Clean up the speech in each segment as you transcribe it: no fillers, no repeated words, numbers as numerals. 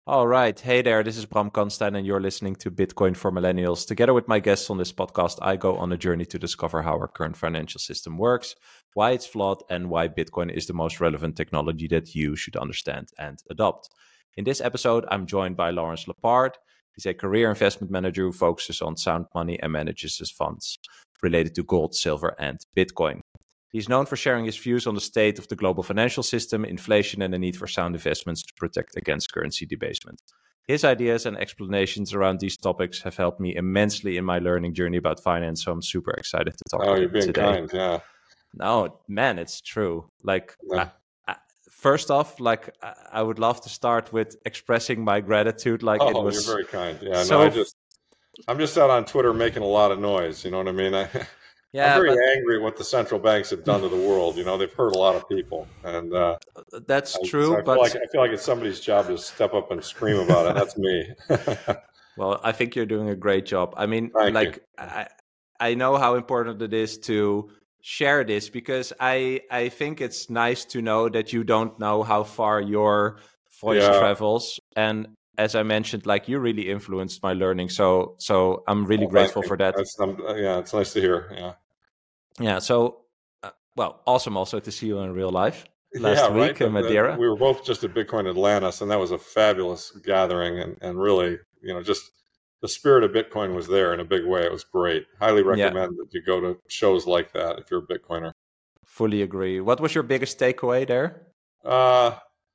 All right. Hey there, this is Bram Kanstein, and you're listening to Bitcoin for Millennials. Together with my guests on this podcast, I go on a journey to discover how our current financial system works, why it's flawed, and why Bitcoin is the most relevant technology that you should understand and adopt. In this episode, I'm joined by Lawrence Lepard. He's a career investment manager who focuses on sound money and manages his funds related to gold, silver, and Bitcoin. He's known for sharing his views on the state of the global financial system, inflation, and the need for sound investments to protect against currency debasement. His ideas and explanations around these topics have helped me immensely in my learning journey about finance, so I'm super excited to talk Oh, with you're him being today. kind. Yeah. No, man, it's true. Yeah. First off, I would love to start with expressing my gratitude. Like it Oh, you're was very kind. Yeah. No, so, I'm just out on Twitter making a lot of noise. You know what I mean? I'm yeah, very but angry at what the central banks have done to the world. You know, they've hurt a lot of people, and that's so true. But I feel like it's somebody's job to step up and scream about it. That's me. well, I think you're doing a great job. I mean, Thank you. I know how important it is to share this because I think it's nice to know that you don't know how far your voice Yeah. travels. And as I mentioned, like you really influenced my learning. So I'm really Well, thank grateful you. for that. Yeah, it's nice to hear. Yeah. Yeah. So, well, awesome also to see you in real life Yeah, last right. week in Madeira. We were both just at Bitcoin Atlantis, and that was a fabulous gathering, and really, just the spirit of Bitcoin was there in a big way. It was great. Highly Yeah, recommend that you go to shows like that if you're a Bitcoiner. fully agree. What was your biggest takeaway there? Uh,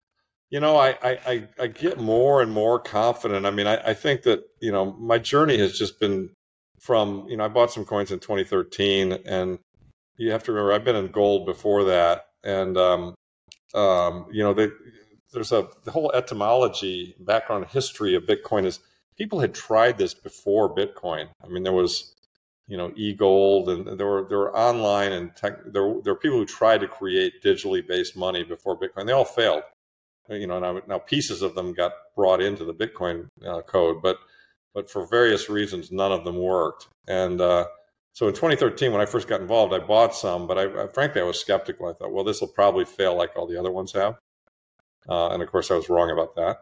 I get more and more confident. I mean, I think that, my journey has just been from, I bought some coins in 2013, and you have to remember, I've been in gold before that. And, you know, they, there's the whole etymology, background history of Bitcoin is people had tried this before Bitcoin. I mean, there was, e-gold, and there were online and there were people who tried to create digitally based money before Bitcoin. They all failed. Now pieces of them got brought into the Bitcoin code, but for various reasons, none of them worked. And so in 2013, when I first got involved, I bought some, but frankly, I was skeptical. I thought, well, this will probably fail like all the other ones have. And of course, I was wrong about that.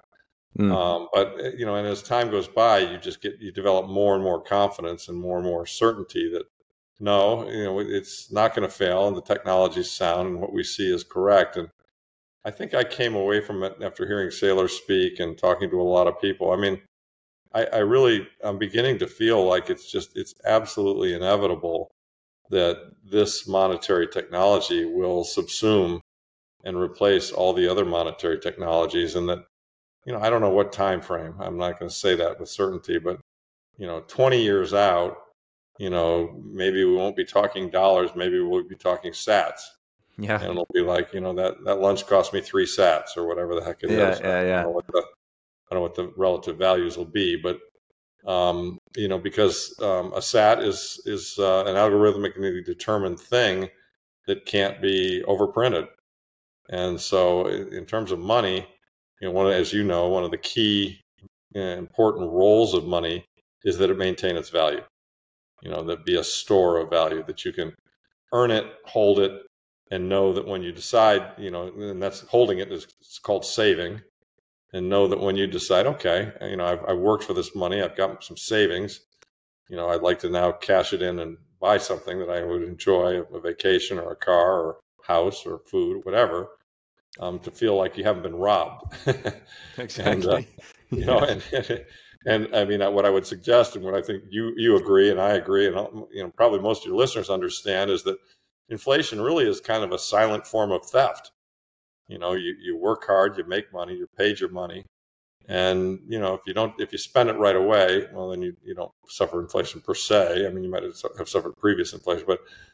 But and as time goes by, you develop more and more confidence and more certainty that no, it's not going to fail, and the technology is sound, and what we see is correct. And I think I came away from it after hearing Saylor speak and talking to a lot of people. I mean, I'm beginning to feel like it's absolutely inevitable that this monetary technology will subsume and replace all the other monetary technologies, and that, I don't know what time frame. I'm not going to say that with certainty, but 20 years out, maybe we won't be talking dollars, maybe we'll be talking sats. Yeah, And it'll be like, that lunch cost me 3 sats or whatever the heck it is. I don't know what the relative values will be, but because a sat is an algorithmically determined thing that can't be overprinted. And so, in terms of money, as you know, one of the key important roles of money is that it maintain its value. That be a store of value, that you can earn it, hold it, and know that when you decide, and that's holding it is it's called saving, and know that when you decide, okay, I've worked for this money, I've got some savings, I'd like to now cash it in and buy something that I would enjoy, a vacation or a car or house or food, whatever, to feel like you haven't been robbed. And, exactly. yeah. And I mean, what I would suggest, and what I think you agree, and I agree, and probably most of your listeners understand, is that inflation really is kind of a silent form of theft. You work hard, you make money, you're paid your money, and if you spend it right away, well, then you don't suffer inflation per se. I mean, you might have suffered previous inflation,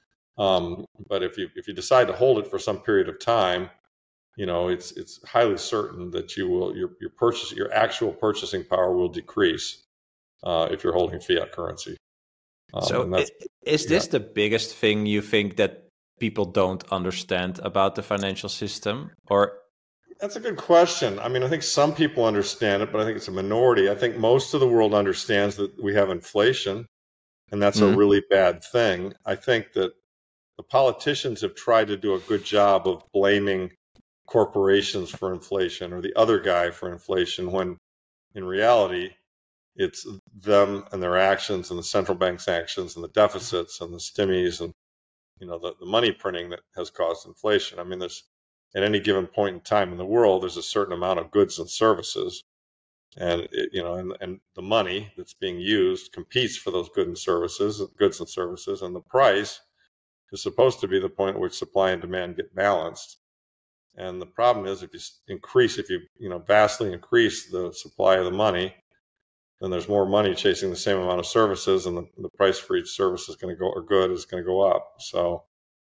but if you decide to hold it for some period of time, it's highly certain that your actual purchasing power will decrease if you're holding fiat currency. So, And that's is yeah. this the biggest thing you think that people don't understand about the financial system? Or That's a good question. I mean, I think some people understand it, but I think it's a minority. I think most of the world understands that we have inflation, and that's a really bad thing. I think that the politicians have tried to do a good job of blaming corporations for inflation or the other guy for inflation, when in reality, it's them and their actions and the central bank's actions and the deficits and the stimmies and the money printing that has caused inflation. I mean, there's at any given point in time in the world, there's a certain amount of goods and services, and and the money that's being used competes for those goods and services, and the price is supposed to be the point at which supply and demand get balanced. And the problem is, if you vastly increase the supply of the money, then there's more money chasing the same amount of services, and the price for each service is going to go, or good, is going to go up. So,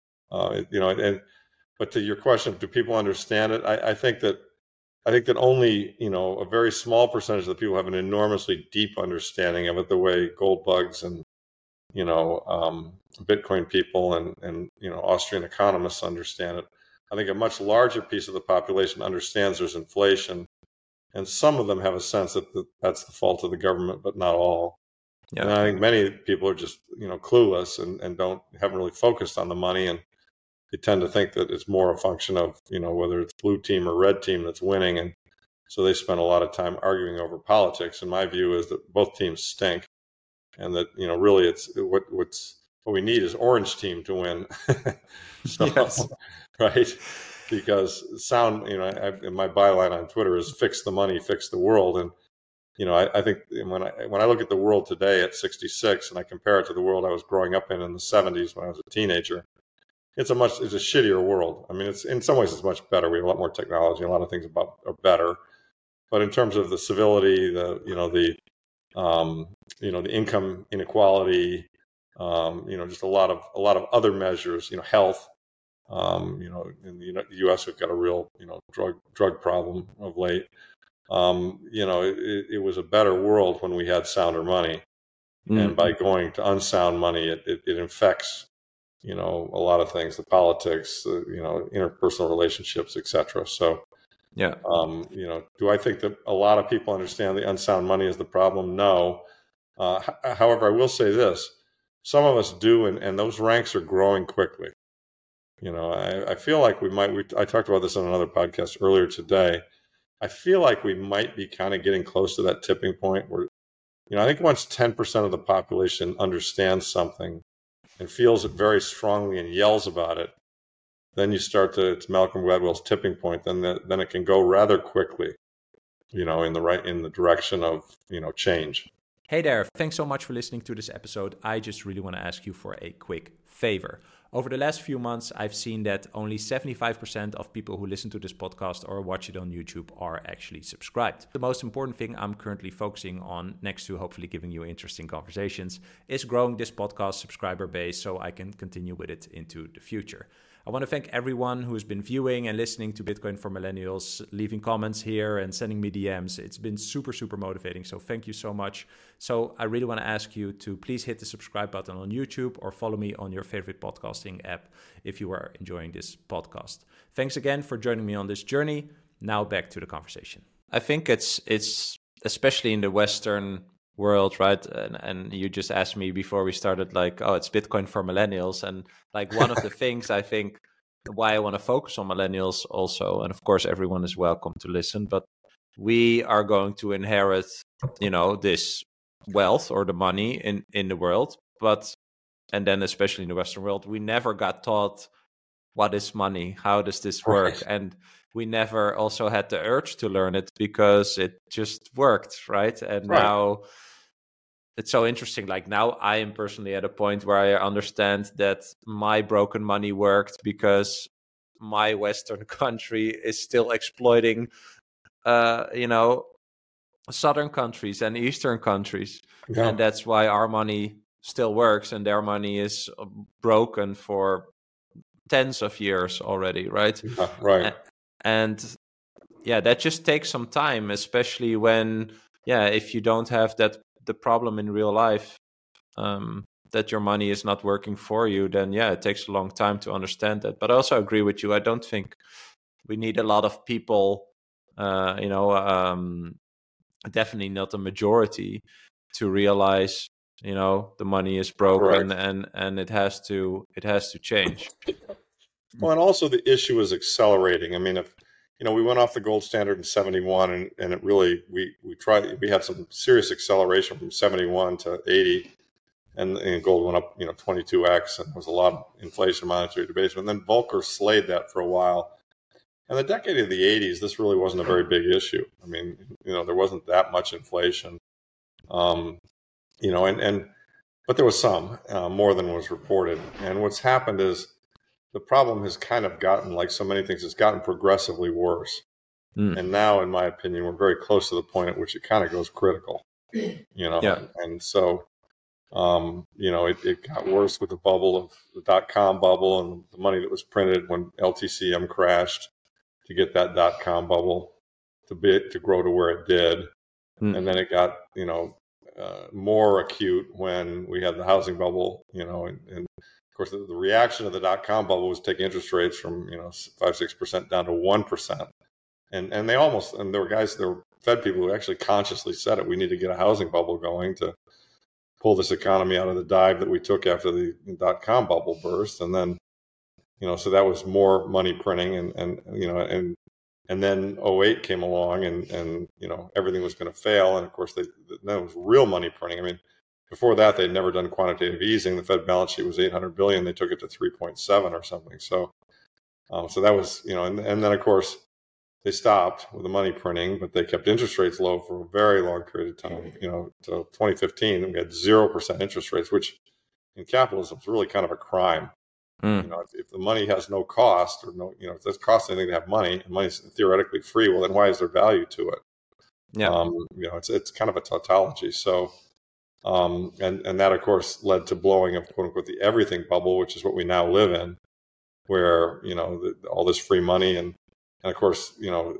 but to your question, do people understand it? I think that only a very small percentage of the people have an enormously deep understanding of it, the way gold bugs and Bitcoin people and Austrian economists understand it. I think a much larger piece of the population understands there's inflation, and some of them have a sense that that's the fault of the government, but not all. Yeah. And I think many people are just clueless and haven't really focused on the money, and they tend to think that it's more a function of whether it's blue team or red team that's winning, and so they spend a lot of time arguing over politics. And my view is that both teams stink, and that really it's what we need is orange team to win. So, yes. Right, because my byline on Twitter is "Fix the money, fix the world." And I think when I look at the world today at 66 and I compare it to the world I was growing up in the 70s when I was a teenager, it's a shittier world. I mean, it's in some ways it's much better. We have a lot more technology, a lot of things are better, but in terms of the civility, the income inequality, just a lot of other measures, health. In the U.S. we've got a real drug problem of late. It was a better world when we had sounder money, and by going to unsound money, it infects a lot of things, the politics, interpersonal relationships, etc. So, yeah. Do I think that a lot of people understand the unsound money is the problem? No. However, I will say this: some of us do, and those ranks are growing quickly. I feel like I talked about this on another podcast earlier today. I feel like we might be kind of getting close to that tipping point where, I think once 10% of the population understands something and feels it very strongly and yells about it, then you start it's Malcolm Gladwell's tipping point. Then it can go rather quickly, in the direction of, change. Hey there, thanks so much for listening to this episode. I just really want to ask you for a quick favor. Over the last few months, I've seen that only 75% of people who listen to this podcast or watch it on YouTube are actually subscribed. The most important thing I'm currently focusing on, next to hopefully giving you interesting conversations, is growing this podcast subscriber base so I can continue with it into the future. I want to thank everyone who has been viewing and listening to Bitcoin for Millennials, leaving comments here and sending me DMs. It's been super, super motivating. So thank you so much. So I really want to ask you to please hit the subscribe button on YouTube or follow me on your favorite podcasting app if you are enjoying this podcast. Thanks again for joining me on this journey. Now back to the conversation. I think it's especially in the Western world, right? And you just asked me before we started, like, oh, it's Bitcoin for Millennials. And like one of the things I think why I want to focus on millennials also, and of course everyone is welcome to listen, but we are going to inherit, this wealth or the money in the world. And then especially in the Western world, we never got taught what is money, how does this work? Right. And we never also had the urge to learn it because it just worked, right? And right. Now it's so interesting. Like now I am personally at a point where I understand that my broken money worked because my Western country is still exploiting, Southern countries and Eastern countries. Yeah. And that's why our money still works and their money is broken for tens of years already, right? Yeah, right. And that just takes some time, especially when, if you don't have the problem in real life, that your money is not working for you, then it takes a long time to understand that. But I also agree with you. I don't think we need a lot of people, definitely not a majority, to realize, the money is broken. Right. and it has to change. Well, and also the issue is accelerating. I mean, we went off the gold standard in 71, and it really, we had some serious acceleration from 71 to 80, and gold went up, 22x, and there was a lot of inflation, monetary debasement. And then Volcker slayed that for a while. And the decade of the 80s, this really wasn't a very big issue. I mean, there wasn't that much inflation, but there was some, more than was reported. And what's happened is the problem has kind of gotten, like so many things, it's gotten progressively worse. And now, in my opinion, we're very close to the point at which it kind of goes critical, Yeah. And so, it got worse with the bubble of the dot-com bubble and the money that was printed when LTCM crashed to get that dot-com bubble to grow to where it did. And then it got, more acute when we had the housing bubble, and of course the reaction of the dot-com bubble was taking interest rates from, 5-6% down to 1%. And there were Fed people who actually consciously said it. We need to get a housing bubble going to pull this economy out of the dive that we took after the dot-com bubble burst. And then, so that was more money printing, and then 08 came along, and everything was going to fail. And of course, then it was real money printing. I mean, before that, they'd never done quantitative easing. The Fed balance sheet was $800 billion. They took it to 3.7 or something. So that was, and then of course they stopped with the money printing, but they kept interest rates low for a very long period of time. Till 2015, we had 0% interest rates, which in capitalism is really kind of a crime. If the money has no cost, or no, if it doesn't cost anything to have money, and money's theoretically free, well, then why is there value to it? Yeah. It's kind of a tautology. So, and that of course led to blowing of quote unquote the everything bubble, which is what we now live in, where all this free money, and of course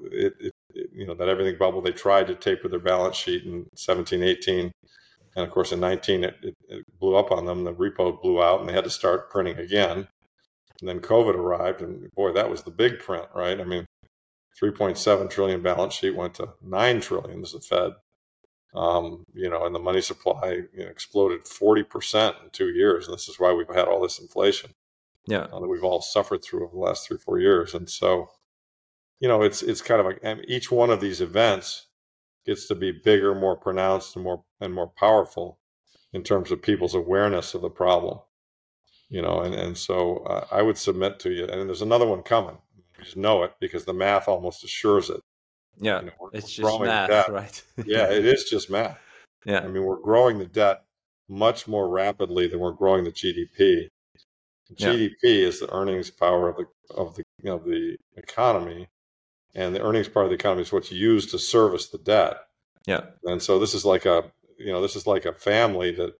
that everything bubble, they tried to taper their balance sheet in 17, 18. And of course, in 19, it blew up on them. The repo blew out, and they had to start printing again. And then COVID arrived, and boy, that was the big print, right? I mean, 3.7 trillion balance sheet went to 9 trillion as the Fed. And the money supply exploded 40% in 2 years. And this is why we've had all this inflation that we've all suffered through over the last 3-4 years. And so, it's kind of like, and each one of these events gets to be bigger, more pronounced, and more powerful in terms of people's awareness of the problem. And so I would submit to you, and there's another one coming. We just know it because the math almost assures it. Yeah, it's just math, debt. Right? Yeah, it is just math. Yeah, I mean, we're growing the debt much more rapidly than we're growing the GDP. GDP is the earnings power of the economy, and the earnings part of the economy is what's used to service the debt. Yeah, and so this is like a family that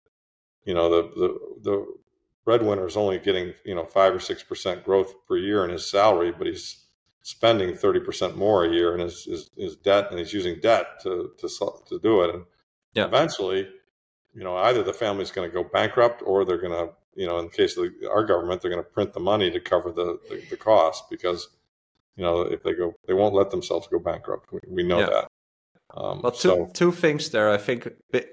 the breadwinner is only getting 5 or 6% growth per year in his salary, but he's spending 30% more a year in his debt, and he's using debt to do it. And eventually, either the family's going to go bankrupt, or they're going to, in the case of our government, they're going to print the money to cover the cost, because if they won't let themselves go bankrupt. We know that. Well, two things there. I think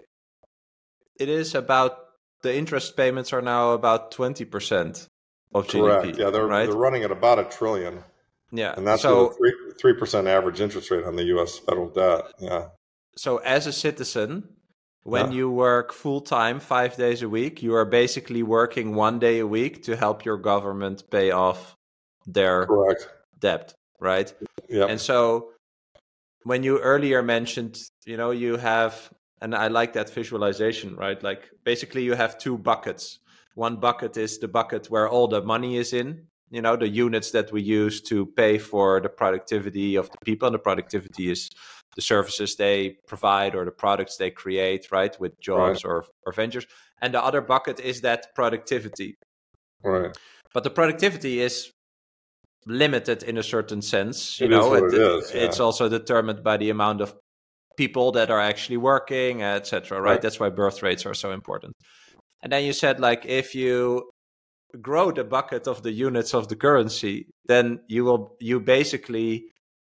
it is about the interest payments are now about 20% of correct. GDP. Yeah, they're running at about $1 trillion. Yeah, and that's a 3% average interest rate on the U.S. federal debt. Yeah. So as a citizen, when you work full time 5 days a week, you are basically working 1 day a week to help your government pay off their debt, right? Yeah. And so when you earlier mentioned, you have, and I like that visualization, right? Like basically you have two buckets. One bucket is the bucket where all the money is in, the units that we use to pay for the productivity of the people. And the productivity is the services they provide or the products they create, right? With jobs or ventures. And the other bucket is that productivity. Right. But the productivity is limited in a certain sense. It's also determined by the amount of people that are actually working, etc. Right? That's why birth rates are so important. And then you said, like, if you grow the bucket of the units of the currency, then you basically,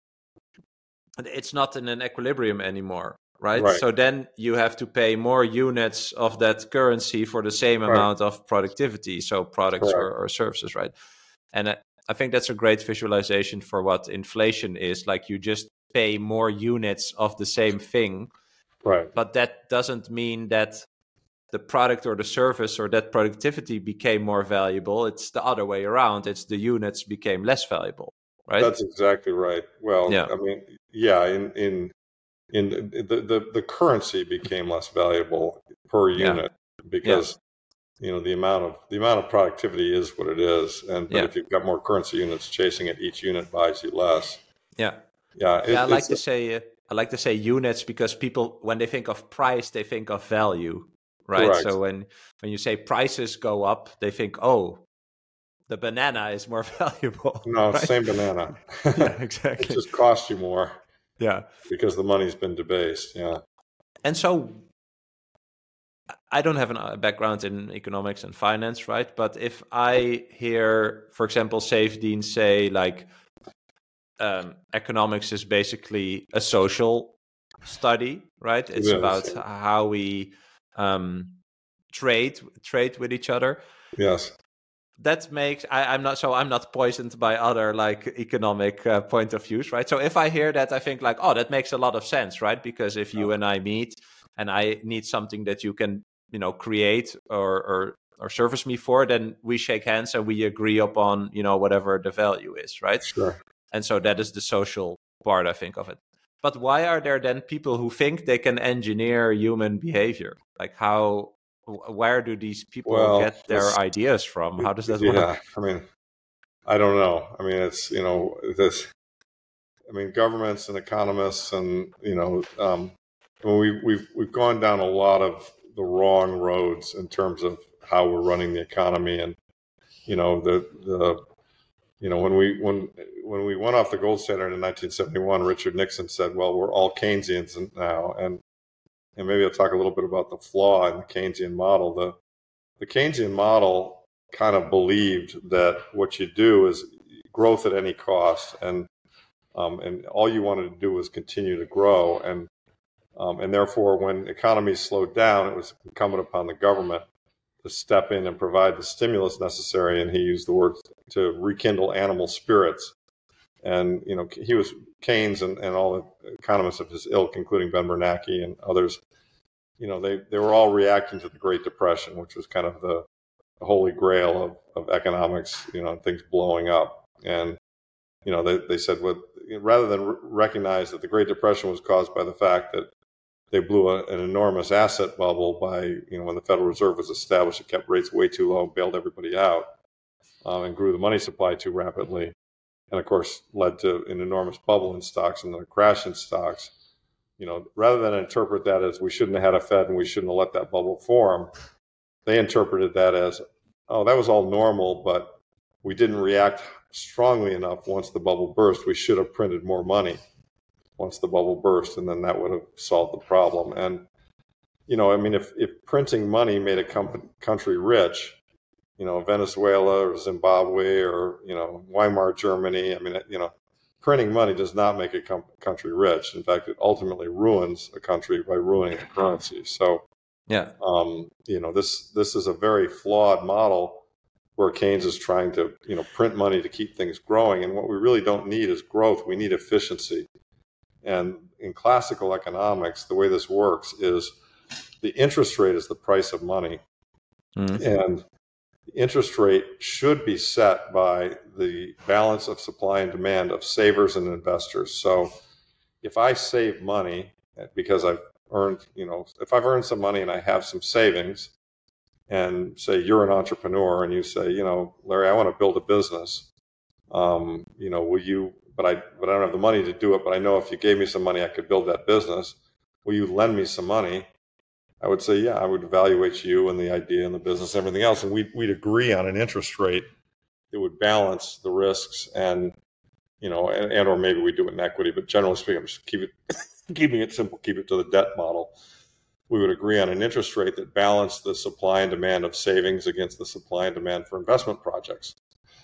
it's not in an equilibrium anymore, right? So then you have to pay more units of that currency for the same amount of productivity, so products or services, right? And I think that's a great visualization for what inflation is. Like, you just pay more units of the same thing, Right. but that doesn't mean that the product or the service or that productivity became more valuable. It's the other way around. It's the units became less valuable, right? That's exactly right. Well, Yeah. I mean, yeah, in the currency became less valuable per unit because the amount of productivity is what it is, but if you've got more currency units chasing it, each unit buys you less. Yeah. Yeah, I like to say units because people, when they think of price, they think of value, right? correct. So when you say prices go up, they think, oh, the banana is more valuable. No, right? same banana. Yeah, It exactly. just costs you more Yeah. because the money's been debased. Yeah. And so I don't have a background in economics and finance, right? But if I hear, for example, Saifedean say like economics is basically a social study, right? It's about how we trade with each other. Yes. That makes I'm not poisoned by other like economic point of views, right? So if I hear that, I think like, oh, that makes a lot of sense, right? Because if you and I meet and I need something that you can, create or service me for, then we shake hands and we agree upon, whatever the value is, right? Sure. And so that is the social part, I think, of it. But why are there then people who think they can engineer human behavior? Like where do these people get their ideas from? How does that work? Yeah, I mean, I don't know. I mean, it's, governments and economists and, we've gone down a lot of the wrong roads in terms of how we're running the economy. And, when we went off the gold standard in 1971, Richard Nixon said, well, we're all Keynesians now. And maybe I'll talk a little bit about the flaw in the Keynesian model. The Keynesian model kind of believed that what you do is growth at any cost, and all you wanted to do was continue to grow, and therefore, when economies slowed down, it was incumbent upon the government to step in and provide the stimulus necessary. And he used the word to rekindle animal spirits. And he was Keynes and all the economists of his ilk, including Ben Bernanke and others. They were all reacting to the Great Depression, which was kind of the holy grail of economics, things blowing up. And, they said, well, rather than recognize that the Great Depression was caused by the fact that they blew an enormous asset bubble by, when the Federal Reserve was established, it kept rates way too low, bailed everybody out, and grew the money supply too rapidly. And of course, led to an enormous bubble in stocks and then a crash in stocks. Rather than interpret that as we shouldn't have had a Fed and we shouldn't have let that bubble form, they interpreted that as, oh, that was all normal, but we didn't react strongly enough once the bubble burst. We should have printed more money once the bubble burst, and then that would have solved the problem. And, if printing money made a country rich, Venezuela or Zimbabwe or, Weimar Germany, printing money does not make a country rich. In fact, it ultimately ruins a country by ruining the currency. So, this is a very flawed model where Keynes is trying to, print money to keep things growing. And what we really don't need is growth. We need efficiency. And in classical economics, the way this works is the interest rate is the price of money. Mm-hmm. And the interest rate should be set by the balance of supply and demand of savers and investors. So if I save money because I've earned, if I've earned some money and I have some savings, and say you're an entrepreneur and you say, Larry, I want to build a business. Will you, but I don't have the money to do it, but I know if you gave me some money, I could build that business. Will you lend me some money? I would say, yeah, I would evaluate you and the idea and the business and everything else. And we'd agree on an interest rate that would balance the risks and or maybe we do it in equity, but generally speaking, I'm just keeping it simple, keep it to the debt model. We would agree on an interest rate that balanced the supply and demand of savings against the supply and demand for investment projects.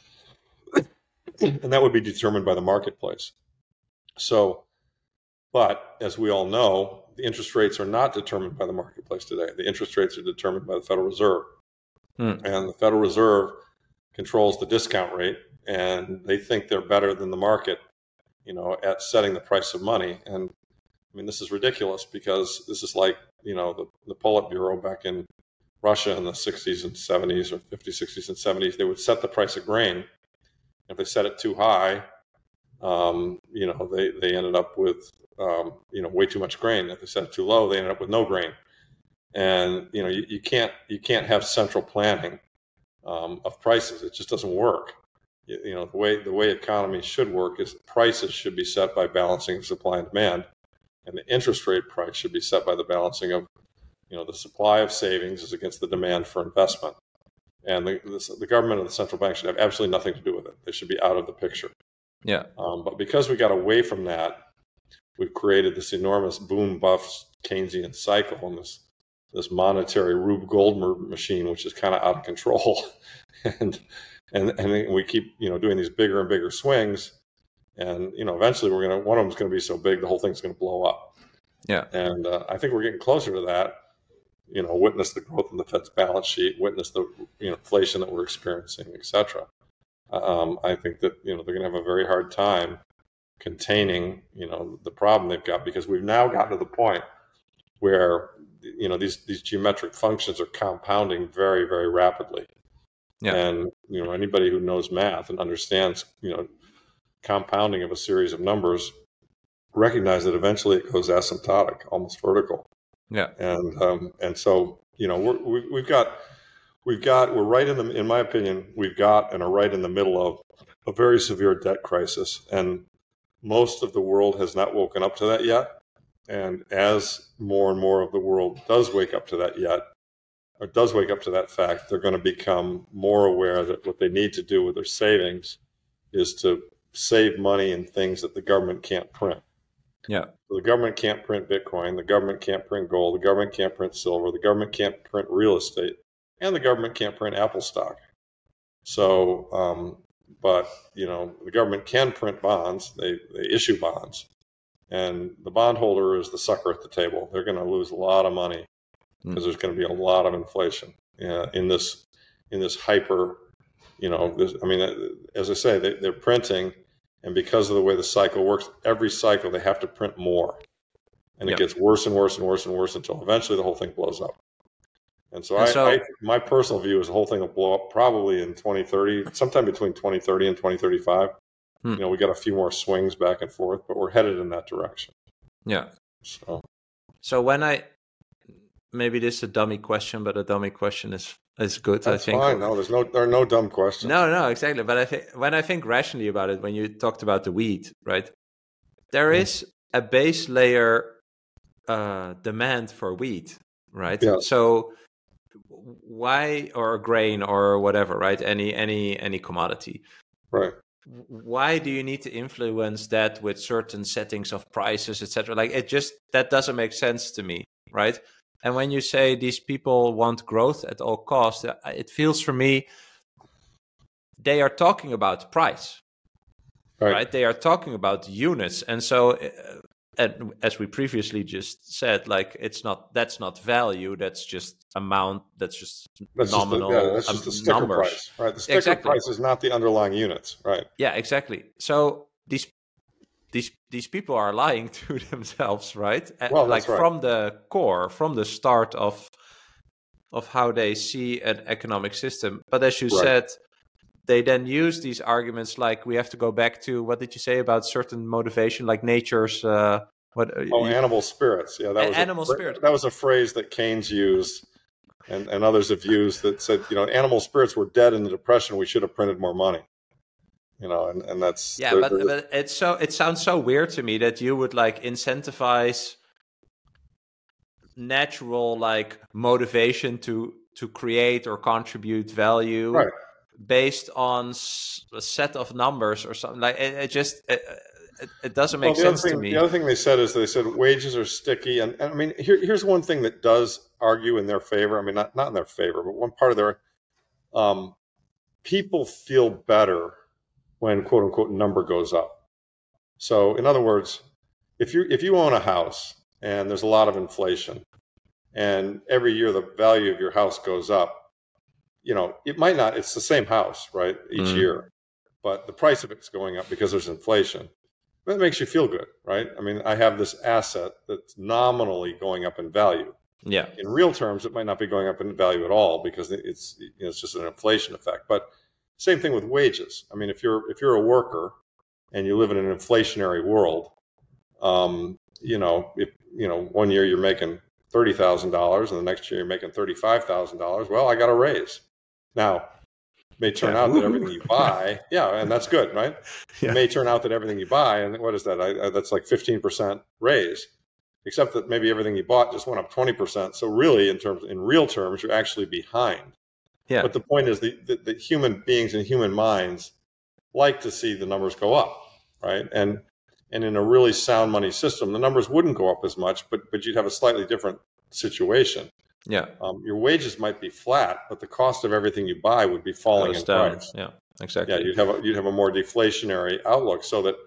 And that would be determined by the marketplace. So, but as we all know, the interest rates are not determined by the marketplace today. The interest rates are determined by the Federal Reserve. And the Federal Reserve controls the discount rate and they think they're better than the market, at setting the price of money. And I mean, this is ridiculous, because this is like, the Politburo back in Russia in the 60s and 70s, or 50s, 60s, and 70s. They would set the price of grain. If they set it too high, they ended up with, way too much grain. If they set it too low, they ended up with no grain. And, you can't have central planning of prices. It just doesn't work. The way economies should work is prices should be set by balancing supply and demand, and the interest rate price should be set by the balancing of, the supply of savings is against the demand for investment. And the government and the central bank should have absolutely nothing to do with it. They should be out of the picture. Yeah. But because we got away from that, we've created this enormous boom bust Keynesian cycle, and this monetary Rube Goldberg machine, which is kind of out of control. and we keep, doing these bigger and bigger swings. And, eventually one of them is going to be so big, the whole thing's going to blow up. Yeah. And I think we're getting closer to that. Witness the growth in the Fed's balance sheet, witness the inflation that we're experiencing, et cetera. I think that they're going to have a very hard time containing the problem they've got, because we've now gotten to the point where these geometric functions are compounding very, very rapidly. Yeah. And anybody who knows math and understands compounding of a series of numbers recognize that eventually it goes asymptotic, almost vertical. Yeah. And so we're right in my opinion, we've got and are right in the middle of a very severe debt crisis, and most of the world has not woken up to that yet. And as more and more of the world does wake up to that fact, they're going to become more aware that what they need to do with their savings is to save money in things that the government can't print. Yeah. So the government can't print Bitcoin, the government can't print gold, the government can't print silver, the government can't print real estate, and the government can't print Apple stock. So, but the government can print bonds. They issue bonds, and the bondholder is the sucker at the table. They're going to lose a lot of money because there's going to be a lot of inflation in this hyper. As I say, they're printing. And because of the way the cycle works, every cycle they have to print more. And it gets worse and worse and worse and worse until eventually the whole thing blows up. And so, my personal view is the whole thing will blow up probably in 2030, sometime between 2030 and 2035. We got a few more swings back and forth, but we're headed in that direction. Yeah. So when maybe this is a dummy question, but a dummy question is good. That's I think. Fine. No, there are no dumb questions. No, exactly. But when I think rationally about it, when you talked about the wheat, right? There is a base layer demand for wheat, right? Yeah. So why, or grain or whatever, right? Any commodity, right? Why do you need to influence that with certain settings of prices, etc.? Like that doesn't make sense to me, right? And when you say these people want growth at all costs, it feels for me they are talking about price, right? They are talking about units, and so, as we previously just said, like that's not value, that's just amount, that's nominal, that's just the sticker numbers. Price, right? The sticker price is not the underlying units, right? Yeah, exactly. So these people are lying to themselves, right? Well, like right. From the core, from the start of how they see an economic system. But as you said, they then use these arguments like we have to go back to, what did you say about certain motivation, like nature's animal spirits. Yeah, animal spirits. That was a phrase that Keynes used and others have used that said, animal spirits were dead in the Depression. We should have printed more money. And that's but it sounds so weird to me that you would like incentivize natural like motivation to create or contribute value based on a set of numbers or something. Like it doesn't make sense to me. The other thing they said is wages are sticky, and I mean here's one thing that does argue in their favor. I mean not in their favor, but one part of their people feel better when quote unquote number goes up. So in other words, if you own a house and there's a lot of inflation and every year the value of your house goes up, it might not, it's the same house, right? Each year. but the price of it's going up because there's inflation. That makes you feel good, right? I mean, I have this asset that's nominally going up in value. Yeah. In real terms, it might not be going up in value at all because it's just an inflation effect. But same thing with wages. I mean, if you're a worker and you live in an inflationary world, if 1 year you're making $30,000 and the next year you're making $35,000, well, I got a raise. Now, it may turn out that everything you buy, and that's good, right? It may turn out that everything you buy, and what is that? That's like 15% raise, except that maybe everything you bought just went up 20%. So really, in real terms, you're actually behind. Yeah. But the point is that human beings and human minds like to see the numbers go up, right? And in a really sound money system, the numbers wouldn't go up as much, but you'd have a slightly different situation. Yeah. Your wages might be flat, but the cost of everything you buy would be falling in price. Yeah, exactly. Yeah, you'd have a more deflationary outlook, so that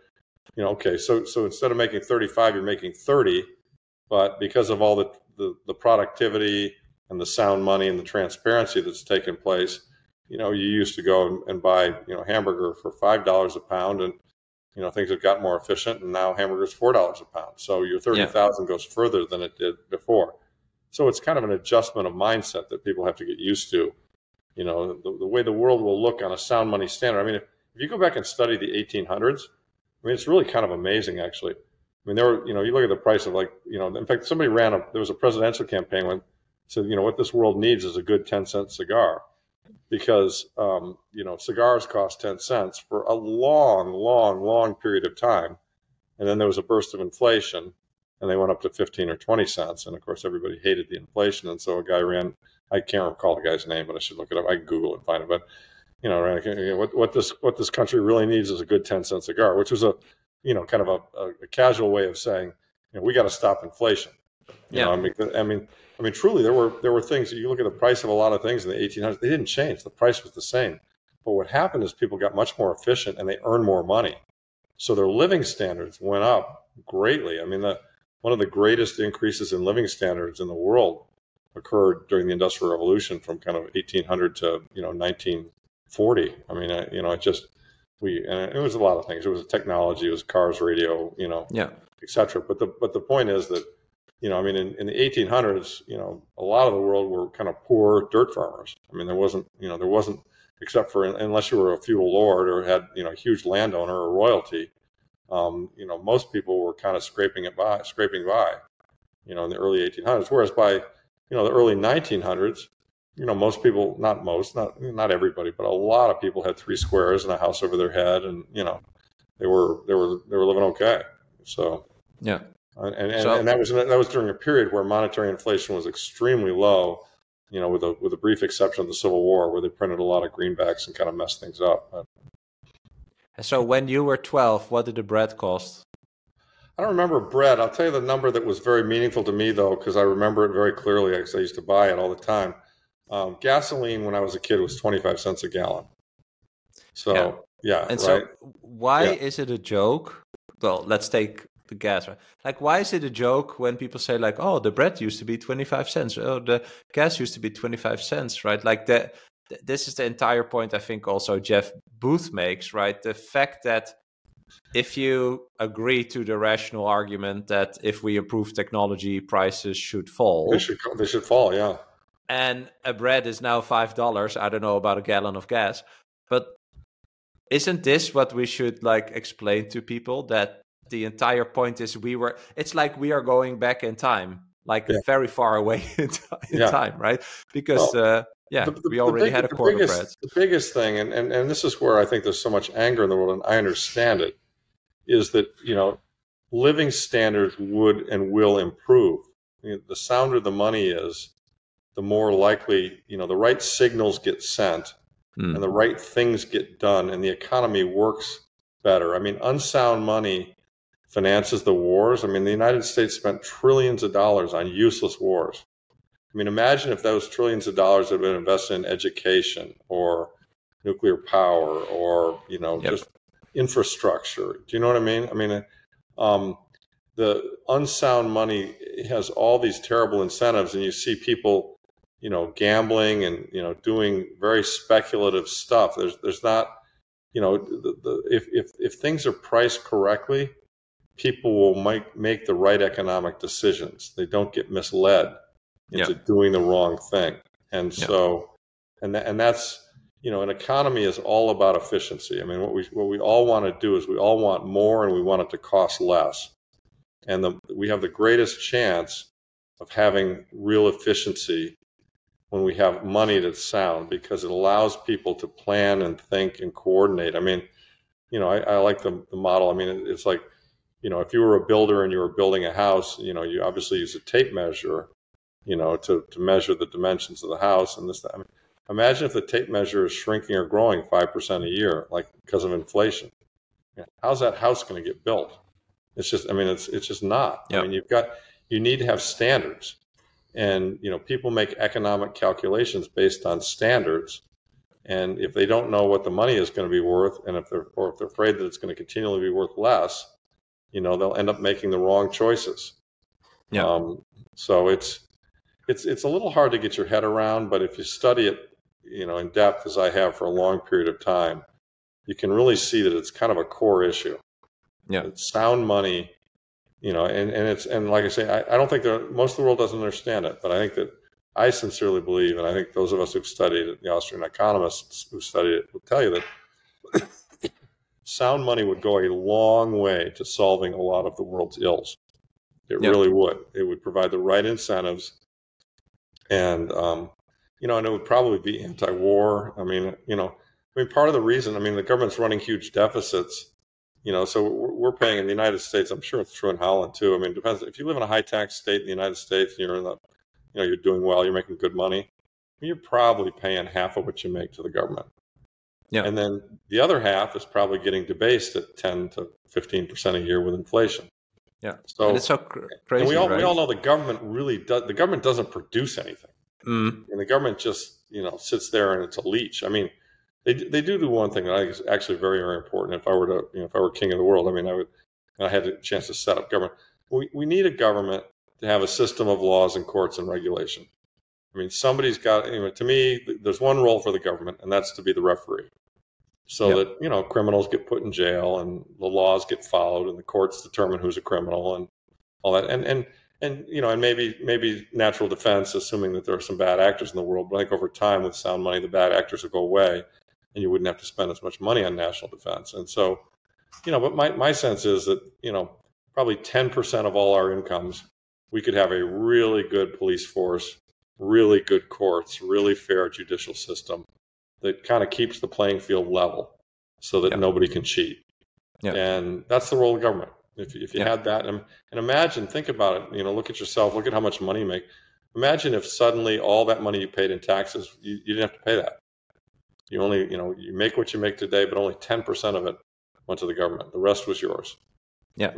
so instead of making 35, you're making 30, but because of all the productivity and the sound money and the transparency that's taken place, you used to go and buy hamburger for $5 a pound, and things have gotten more efficient, and now hamburger's $4 a pound. So your 30,000 goes further than it did before. So it's kind of an adjustment of mindset that people have to get used to. The way the world will look on a sound money standard. I mean, if you go back and study the 1800s, I mean, it's really kind of amazing, actually. I mean, you look at the price of in fact, there was a presidential campaign when said, what this world needs is a good 10-cent cigar, because, cigars cost 10 cents for a long, long, long period of time. And then there was a burst of inflation, and they went up to 15 or 20 cents. And of course, everybody hated the inflation. And so a guy ran, I can't recall the guy's name, but I should look it up. I can Google it and find it. But, what this country really needs is a good 10-cent cigar, which was kind of a casual way of saying, we got to stop inflation. I mean, truly, there were things. You look at the price of a lot of things in the 1800s; they didn't change. The price was the same. But what happened is people got much more efficient and they earned more money, so their living standards went up greatly. I mean, one of the greatest increases in living standards in the world occurred during the Industrial Revolution, from kind of 1800 to 1940. I mean, it was a lot of things. It was technology, it was cars, radio, etc. But the point is that, in the 1800s, a lot of the world were kind of poor dirt farmers. I mean, there wasn't, except for, unless you were a feudal lord or had, a huge landowner or royalty, most people were kind of scraping by, in the early 1800s. Whereas by, the early 1900s, most people, not everybody, but a lot of people had 3 squares and a house over their head, and they were living okay. So yeah. And that was during a period where monetary inflation was extremely low, with a brief exception of the Civil War, where they printed a lot of greenbacks and kind of messed things up. But, so when you were 12, what did the bread cost? I don't remember bread. I'll tell you the number that was very meaningful to me, though, because I remember it very clearly, because I used to buy it all the time. Gasoline when I was a kid was 25 cents a gallon. So, yeah. And right? so why is it a joke? Well, let's take the gas. Right? Like, why is it a joke when people say, like, oh, the bread used to be 25 cents. Oh, the gas used to be 25 cents, right? Like, this is the entire point I think also Jeff Booth makes, right? The fact that if you agree to the rational argument that if we improve technology, prices should fall. They should fall, yeah. And a bread is now $5. I don't know about a gallon of gas, but isn't this what we should explain to people, that the entire point is it's like we are going back in time, very far away in time, right? Because we already had a quart of bread. The biggest thing, and this is where I think there's so much anger in the world, and I understand it, is that, living standards would and will improve. The sounder the money is, the more likely, the right signals get sent and the right things get done, and the economy works better. I mean, unsound money finances the wars. I mean, the United States spent trillions of dollars on useless wars. I mean, imagine if those trillions of dollars had been invested in education or nuclear power or, just infrastructure. Do you know what I mean? I mean, the unsound money has all these terrible incentives, and you see people, gambling and, doing very speculative stuff. There's not, if things are priced correctly, people will make the right economic decisions. They don't get misled into doing the wrong thing. And so, and that's, an economy is all about efficiency. I mean, what we all want to do is we all want more, and we want it to cost less. And we have the greatest chance of having real efficiency when we have money that's sound, because it allows people to plan and think and coordinate. I mean, I like the model. I mean, it's like, if you were a builder and you were building a house, you obviously use a tape measure, to measure the dimensions of the house and this. I mean, imagine if the tape measure is shrinking or growing 5% a year, like because of inflation. How's that house going to get built? It's just, it's just not. I mean, you need to have standards, and people make economic calculations based on standards. And if they don't know what the money is going to be worth, and if they're afraid that it's going to continually be worth less, they'll end up making the wrong choices. So it's a little hard to get your head around, but if you study it, in depth, as I have for a long period of time, you can really see that it's kind of a core issue. It's sound money, and like I say, I don't think most of the world doesn't understand it, but I think that I sincerely believe, and I think those of us who've studied it, the Austrian economists who studied it, will tell you that sound money would go a long way to solving a lot of the world's ills. It really would. It would provide the right incentives, and and it would probably be anti-war. I mean, part of the reason, the government's running huge deficits. So we're paying in the United States. I'm sure it's true in Holland too. I mean, it depends. If you live in a high tax state in the United States, and you're doing well, you're making good money, you're probably paying half of what you make to the government. And then the other half is probably getting debased at 10 to 15% a year with inflation. So and it's so crazy. And we all know the government really does. The government doesn't produce anything, and the government just sits there and it's a leech. I mean, they do one thing that I think is actually very, very important. If I were king of the world, I had a chance to set up government. We need a government to have a system of laws and courts and regulation. Somebody's got. To me, there's one role for the government, and that's to be the referee, so that criminals get put in jail and the laws get followed and the courts determine who's a criminal and all that. And maybe natural defense, assuming that there are some bad actors in the world. But I think over time, with sound money, the bad actors will go away, and you wouldn't have to spend as much money on national defense. And so, but my sense is that, probably 10% of all our incomes, we could have a really good police force, really good courts, really fair judicial system that kind of keeps the playing field level so that nobody can cheat. And that's the role of government. If you had that, and imagine, think about it, look at yourself, look at how much money you make. Imagine if suddenly all that money you paid in taxes, you didn't have to pay that. You only, you make what you make today, but only 10% of it went to the government. The rest was yours. That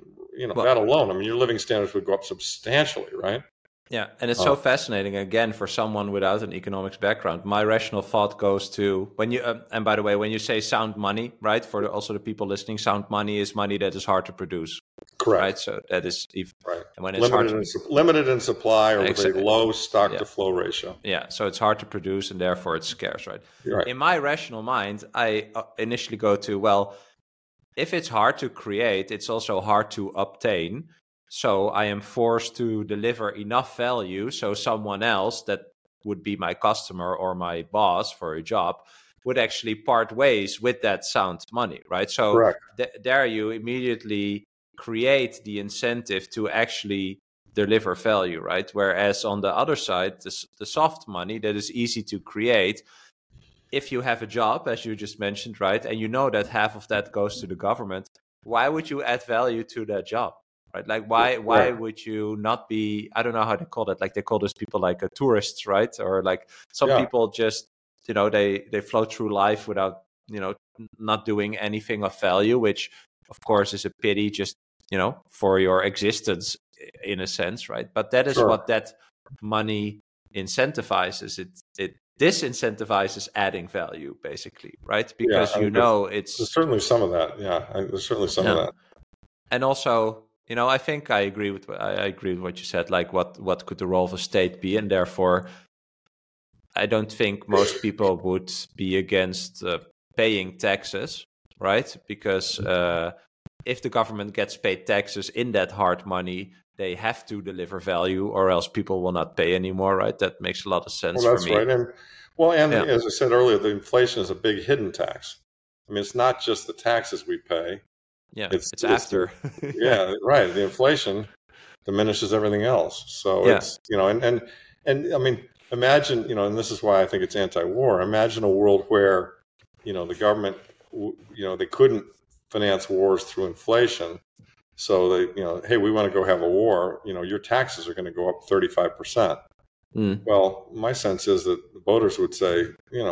alone, your living standards would go up substantially, right? Yeah, and it's so fascinating, again, for someone without an economics background. My rational thought goes to, when you, and by the way, when you say sound money, right, for also the people listening, sound money is money that is hard to produce. Correct. Right, so that is, right. And when it's limited in supply, or with a low stock to flow ratio. Yeah, so it's hard to produce and therefore it's scarce, right? Right. In my rational mind, I initially go to, well, if it's hard to create, it's also hard to obtain. So I am forced to deliver enough value so someone else that would be my customer or my boss for a job would actually part ways with that sound money, right? So there you immediately create the incentive to actually deliver value, right? Whereas on the other side, the soft money that is easy to create, if you have a job, as you just mentioned, right, and you know that half of that goes to the government, why would you add value to that job? Right? Like, why would you not be, I don't know how they call it, like they call those people like tourists, right? Or like some people just, they float through life without, not doing anything of value, which of course is a pity just, for your existence in a sense, right? But that is what that money incentivizes. It disincentivizes adding value, basically, right? Because there's certainly some of that. There's certainly some of that. And also, I think I agree with what you said. Like, what could the role of a state be? And therefore, I don't think most people would be against paying taxes, right? Because if the government gets paid taxes in that hard money, they have to deliver value, or else people will not pay anymore, right? That makes a lot of sense Well, for that's me. right. And as I said earlier, the inflation is a big hidden tax. I mean, it's not just the taxes we pay. Yeah, it's after. Yeah. Right. The inflation diminishes everything else. So it's, and I mean, imagine, and this is why I think it's anti-war. Imagine a world where, the government, they couldn't finance wars through inflation. So they, hey, we want to go have a war. Your taxes are going to go up 35%. Well, my sense is that the voters would say,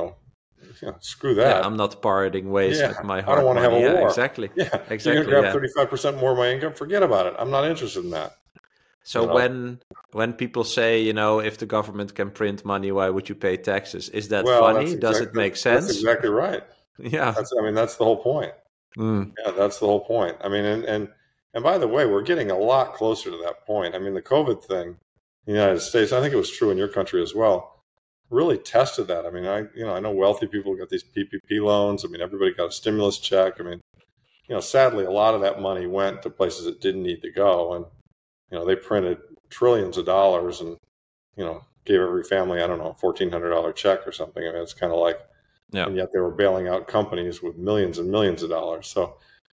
screw that. Yeah, I'm not parting ways with my hard I don't want money. to have a war. Exactly. Yeah, exactly. You're going to grab 35% more of my income. Forget about it. I'm not interested in that. So when people say, if the government can print money, why would you pay taxes? Is that funny? Does it make sense? That's exactly right. Yeah. That's the whole point. Yeah, that's the whole point. I mean, and by the way, we're getting a lot closer to that point. I mean, the COVID thing in the United States, I think it was true in your country as well, really tested that. I mean, I know wealthy people got these PPP loans. I mean, everybody got a stimulus check. I mean, sadly, a lot of that money went to places it didn't need to go. And, they printed trillions of dollars and, gave every family, I don't know, a $1,400 check or something. I mean, it's kind of like, and yet they were bailing out companies with millions and millions of dollars. So,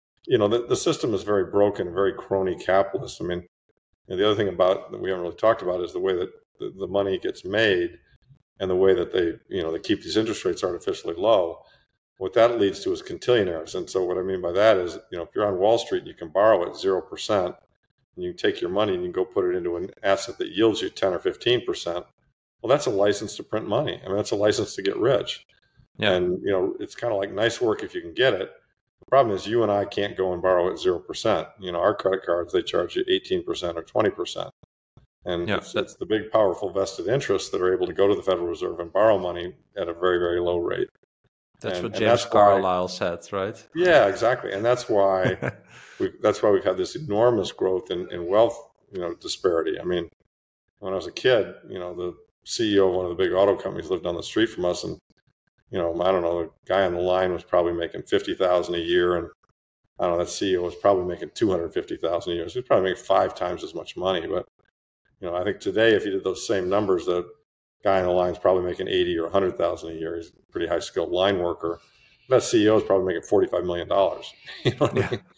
the system is very broken, very crony capitalist. I mean, the other thing about that we haven't really talked about is the way that the money gets made and the way that they keep these interest rates artificially low. What that leads to is quintillionaires. And so what I mean by that is, if you're on Wall Street and you can borrow at 0%, and you take your money and you go put it into an asset that yields you 10 or 15%, well, that's a license to print money. I mean, that's a license to get rich. Yeah. And, it's kind of like nice work if you can get it. The problem is you and I can't go and borrow at 0%. Our credit cards, they charge you 18% or 20%. And it's the big, powerful vested interests that are able to go to the Federal Reserve and borrow money at a very, very low rate. That's what James Carlyle said, right? Yeah, exactly. And that's why we've had this enormous growth in wealth, disparity. I mean, when I was a kid, the CEO of one of the big auto companies lived down the street from us, and I don't know, the guy on the line was probably making $50,000 a year, and I don't know, that CEO was probably making $250,000 a year. So he was probably making 5 times as much money. But I think today, if you did those same numbers, the guy on the line is probably making $80,000 or $100,000 a year. He's a pretty high skilled line worker. That CEO is probably making $45 million. You know what I mean?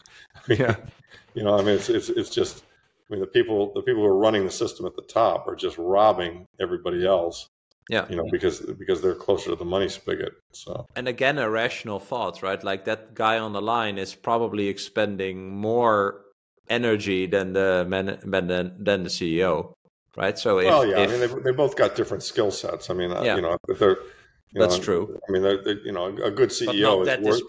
It's just, the people who are running the system at the top are just robbing everybody else. Yeah. Because they're closer to the money spigot. So. And again, a rational thought, right? Like that guy on the line is probably expending more energy than the CEO, right? So they both got different skill sets. I mean, that's true. I mean, a good CEO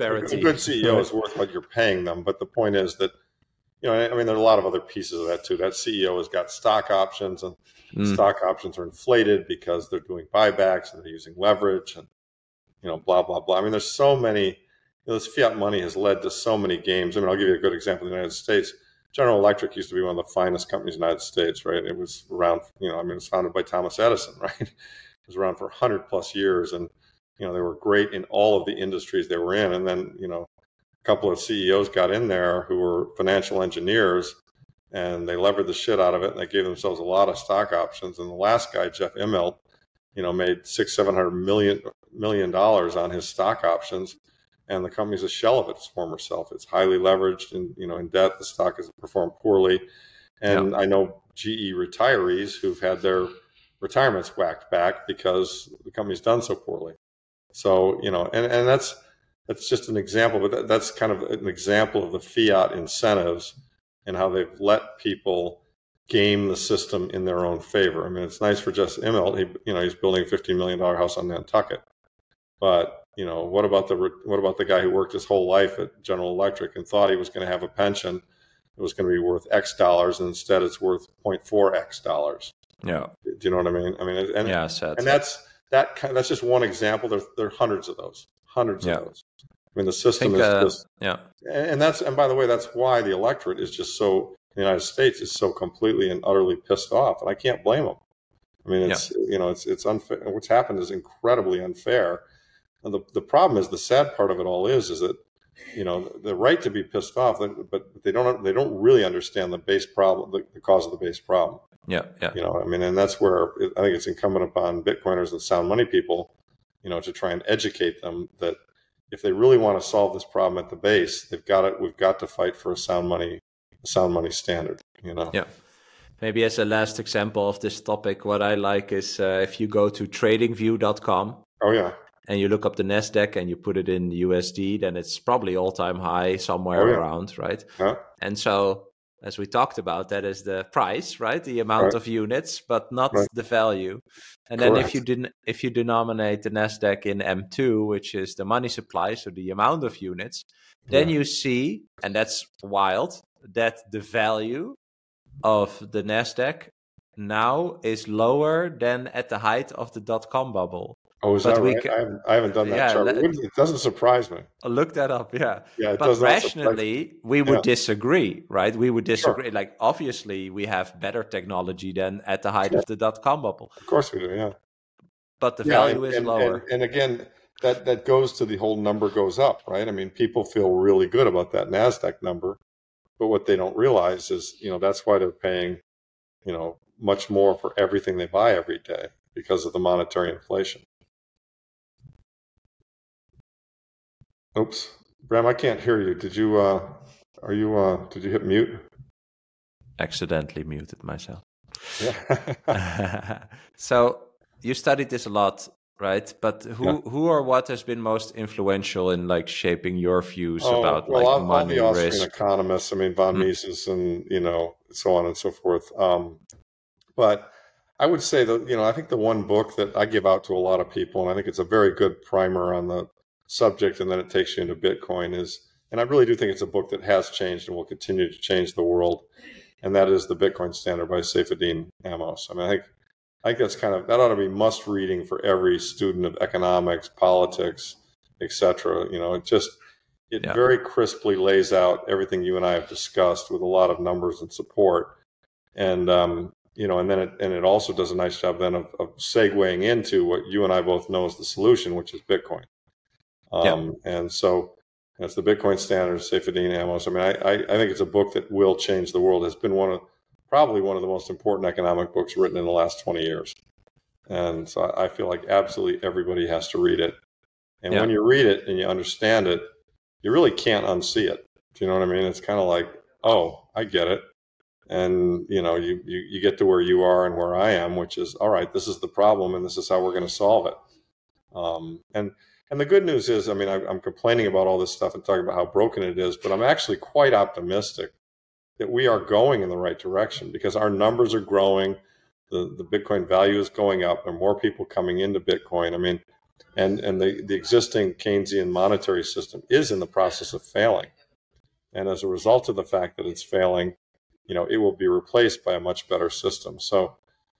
is worth what you're paying them. But the point is that, there are a lot of other pieces of that too. That CEO has got stock options, and stock options are inflated because they're doing buybacks and they're using leverage and, blah, blah, blah. I mean, there's so many, this fiat money has led to so many games. I mean, I'll give you a good example in the United States. General Electric used to be one of the finest companies in the United States, right? It was around, it was founded by Thomas Edison, right? It was around for 100 plus years. And, they were great in all of the industries they were in. And then, a couple of CEOs got in there who were financial engineers, and they levered the shit out of it, and they gave themselves a lot of stock options. And the last guy, Jeff Immelt, made $600-700 million on his stock options, and the company's a shell of its former self. It's highly leveraged, and in debt. The stock has performed poorly, and I know GE retirees who've had their retirements whacked back because the company's done so poorly. So and that's just an example, but that's kind of an example of the fiat incentives and how they've let people game the system in their own favor. I mean, it's nice for Jeff Immelt. He's building a $15 million house on Nantucket. But, what about the guy who worked his whole life at General Electric and thought he was going to have a pension that was going to be worth X dollars, and instead it's worth 0.4X dollars. Yeah. Do you know what I mean? I mean, and that's just one example. There are hundreds of those. Of those. I mean, the system is just, and by the way, that's why the electorate is just so, in the United States, is so completely and utterly pissed off, and I can't blame them. I mean, it's unfair. What's happened is incredibly unfair, And the problem is, the sad part of it all is that, they're right to be pissed off, but they don't really understand the base problem, the cause of the base problem. Yeah. And that's where I think it's incumbent upon Bitcoiners and sound money people, to try and educate them that if they really want to solve this problem at the base, we've got to fight for a sound money standard. Yeah. Maybe as a last example of this topic, what I like is if you go to tradingview.com. Oh yeah. And you look up the NASDAQ and you put it in USD, then it's probably all-time high somewhere around, right? Yeah. And so, as we talked about, that is the price, right? The amount of units, but not the value. And then if you denominate the NASDAQ in M2, which is the money supply, so the amount of units, then you see, and that's wild, that the value of the NASDAQ now is lower than at the height of the dot-com bubble. Oh, is that right? I haven't done that chart. It doesn't surprise me. Look that up, yeah. But rationally, we would disagree, right? We would disagree. Sure. Like, obviously, we have better technology than at the height of the dot-com bubble. Of course we do, yeah. But the value is lower. And again, that goes to the whole number goes up, right? I mean, people feel really good about that NASDAQ number, but what they don't realize is, that's why they're paying, much more for everything they buy every day because of the monetary inflation. Oops, Bram, I can't hear you. Did you? Did you hit mute? Accidentally muted myself. Yeah. So you studied this a lot, right? But who or what has been most influential in like shaping your views about money, all the Austrian risk? Economists. I mean, von Mises and so on and so forth. But I would say that I think the one book that I give out to a lot of people, and I think it's a very good primer on the subject, and then it takes you into Bitcoin and I really do think it's a book that has changed and will continue to change the world, and that is The Bitcoin Standard by Saifedean Ammous. I mean, I think that's that ought to be must reading for every student of economics, politics, etc. It very crisply lays out everything you and I have discussed with a lot of numbers and support, and and then it also does a nice job then of segueing into what you and I both know is the solution, which is Bitcoin. And so it's The Bitcoin Standard, Saifedean Ammous. I mean, I think it's a book that will change the world. It's been probably one of the most important economic books written in the last 20 years. And so I feel like absolutely everybody has to read it. And when you read it and you understand it, you really can't unsee it. Do you know what I mean? It's kind of like, oh, I get it. And, you get to where you are and where I am, which is, all right, this is the problem and this is how we're going to solve it. And the good news is, I mean, I'm complaining about all this stuff and talking about how broken it is, but I'm actually quite optimistic that we are going in the right direction because our numbers are growing. The Bitcoin value is going up. There are more people coming into Bitcoin. I mean, and the existing Keynesian monetary system is in the process of failing. And as a result of the fact that it's failing, it will be replaced by a much better system. So,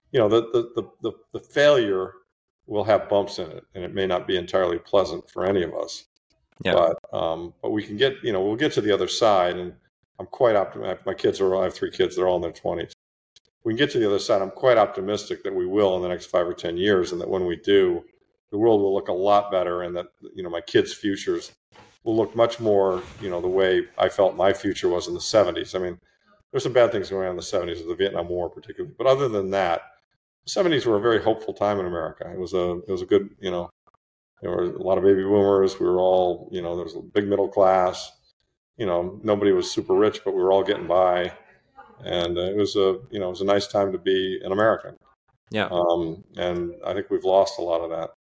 the failure will have bumps in it, and it may not be entirely pleasant for any of us. Yeah. But we can get, we'll get to the other side, and I'm quite optimistic. I have 3 kids; they're all in their 20s. We can get to the other side. I'm quite optimistic that we will in the next 5 or 10 years, and that when we do, the world will look a lot better, and that my kids' futures will look much more, the way I felt my future was in the 70s. I mean, there's some bad things going on in the 70s, the Vietnam War particularly, but other than that, the 70s were a very hopeful time in America. It was a good, there were a lot of baby boomers. We were all, there was a big middle class. Nobody was super rich, but we were all getting by, and it was a nice time to be an American. Yeah. And I think we've lost a lot of that.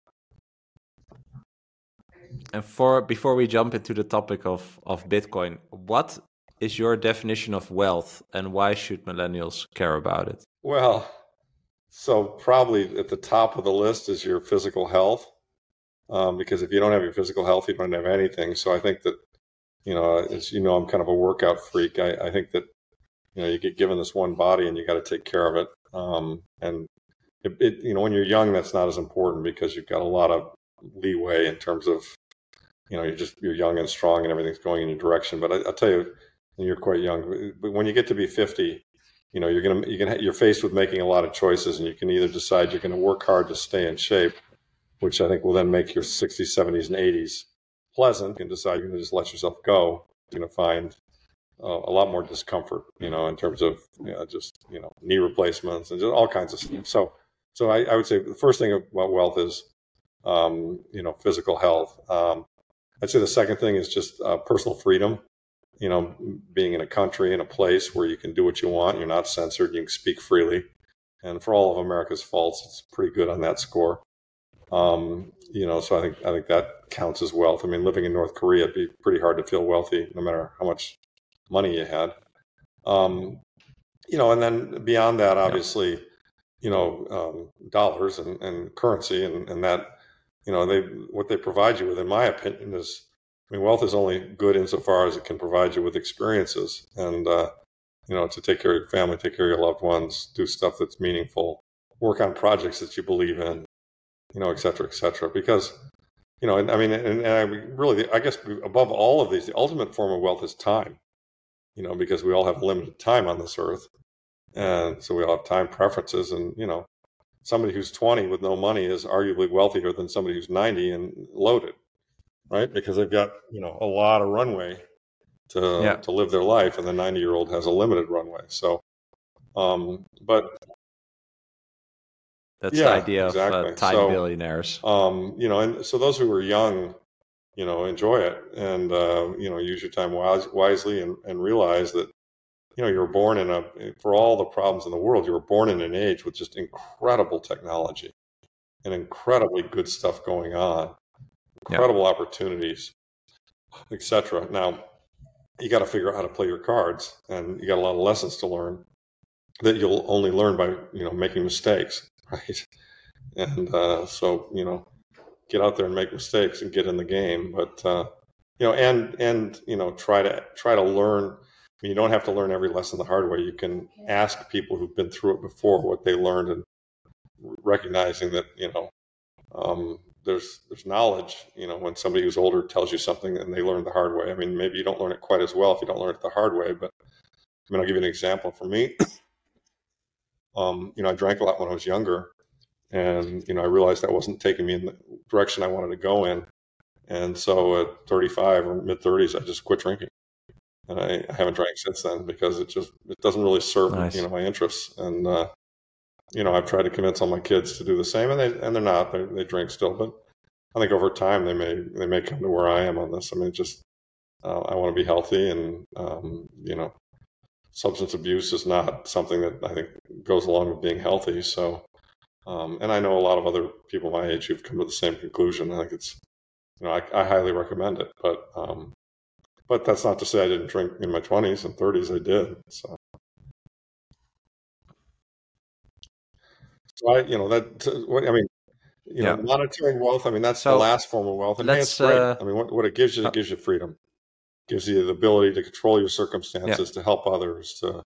And before we jump into the topic of Bitcoin, what is your definition of wealth, and why should millennials care about it? Well, so probably at the top of the list is your physical health, because if you don't have your physical health, you don't have anything. So I think that, as I'm kind of a workout freak. I think that, you get given this one body and you got to take care of it. And when you're young, that's not as important because you've got a lot of leeway in terms of, you're young and strong and everything's going in your direction. But I'll tell you, you're quite young. But when you get to be 50, you're faced with making a lot of choices, and you can either decide you're going to work hard to stay in shape, which I think will then make your 60s, 70s, and 80s pleasant. You can decide you're going to just let yourself go. You're going to find a lot more discomfort, in terms of just knee replacements and just all kinds of stuff. So I would say the first thing about wealth is physical health. I'd say the second thing is just personal freedom. Being in a country, in a place where you can do what you want, you're not censored, you can speak freely. And for all of America's faults, it's pretty good on that score. So I think that counts as wealth. I mean, living in North Korea, it'd be pretty hard to feel wealthy, no matter how much money you had. And then beyond that, obviously, dollars and currency and that, what they provide you with, in my opinion, is, wealth is only good insofar as it can provide you with experiences and, to take care of your family, take care of your loved ones, do stuff that's meaningful, work on projects that you believe in, et cetera, et cetera. Because, and I really, I guess above all of these, the ultimate form of wealth is time, because we all have limited time on this earth. And so we all have time preferences. And, somebody who's 20 with no money is arguably wealthier than somebody who's 90 and loaded, right? Because they've got, a lot of runway to live their life, and the 90-year-old has a limited runway. So, but that's the idea of time billionaires. And so those who are young, enjoy it and, use your time wisely and realize that, you were born for all the problems in the world, you were born in an age with just incredible technology and incredibly good stuff going on, incredible opportunities, etc. Now, you got to figure out how to play your cards, and you got a lot of lessons to learn that you'll only learn by, making mistakes, right? And so, get out there and make mistakes and get in the game, but try to learn. You don't have to learn every lesson the hard way. You can ask people who've been through it before what they learned, and recognizing that, there's knowledge, when somebody who's older tells you something and they learned the hard way. I mean, maybe you don't learn it quite as well if you don't learn it the hard way, but I'll give you an example. For me, I drank a lot when I was younger, and, I realized that wasn't taking me in the direction I wanted to go in. And so at 35 or mid 30s, I just quit drinking. And I haven't drank since then, because it doesn't really serve my interests. And I've tried to convince all my kids to do the same, and they're not. They drink still, but I think over time they may come to where I am on this. I mean, I want to be healthy, and substance abuse is not something that I think goes along with being healthy. So, and I know a lot of other people my age who've come to the same conclusion. I think it's, I highly recommend it, but that's not to say I didn't drink in my 20s and 30s. I did. So monetary wealth. I mean, that's the last form of wealth. And it's great. I mean, what it gives you, it gives you freedom. It gives you the ability to control your circumstances, to help others, to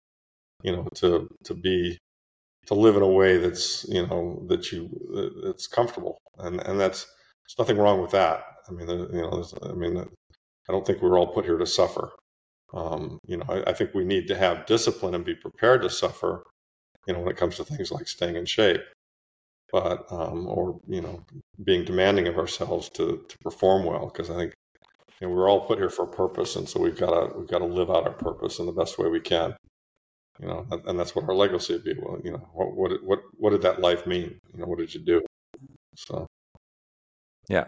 live in a way that's, that's comfortable. And there's nothing wrong with that. I mean, I don't think we're all put here to suffer. I think we need to have discipline and be prepared to suffer, when it comes to things like staying in shape, but or being demanding of ourselves to perform well, because I think we're all put here for a purpose, and so we've got to live out our purpose in the best way we can. And that's what our legacy would be. Well, what did that life mean? What did you do? So, yeah.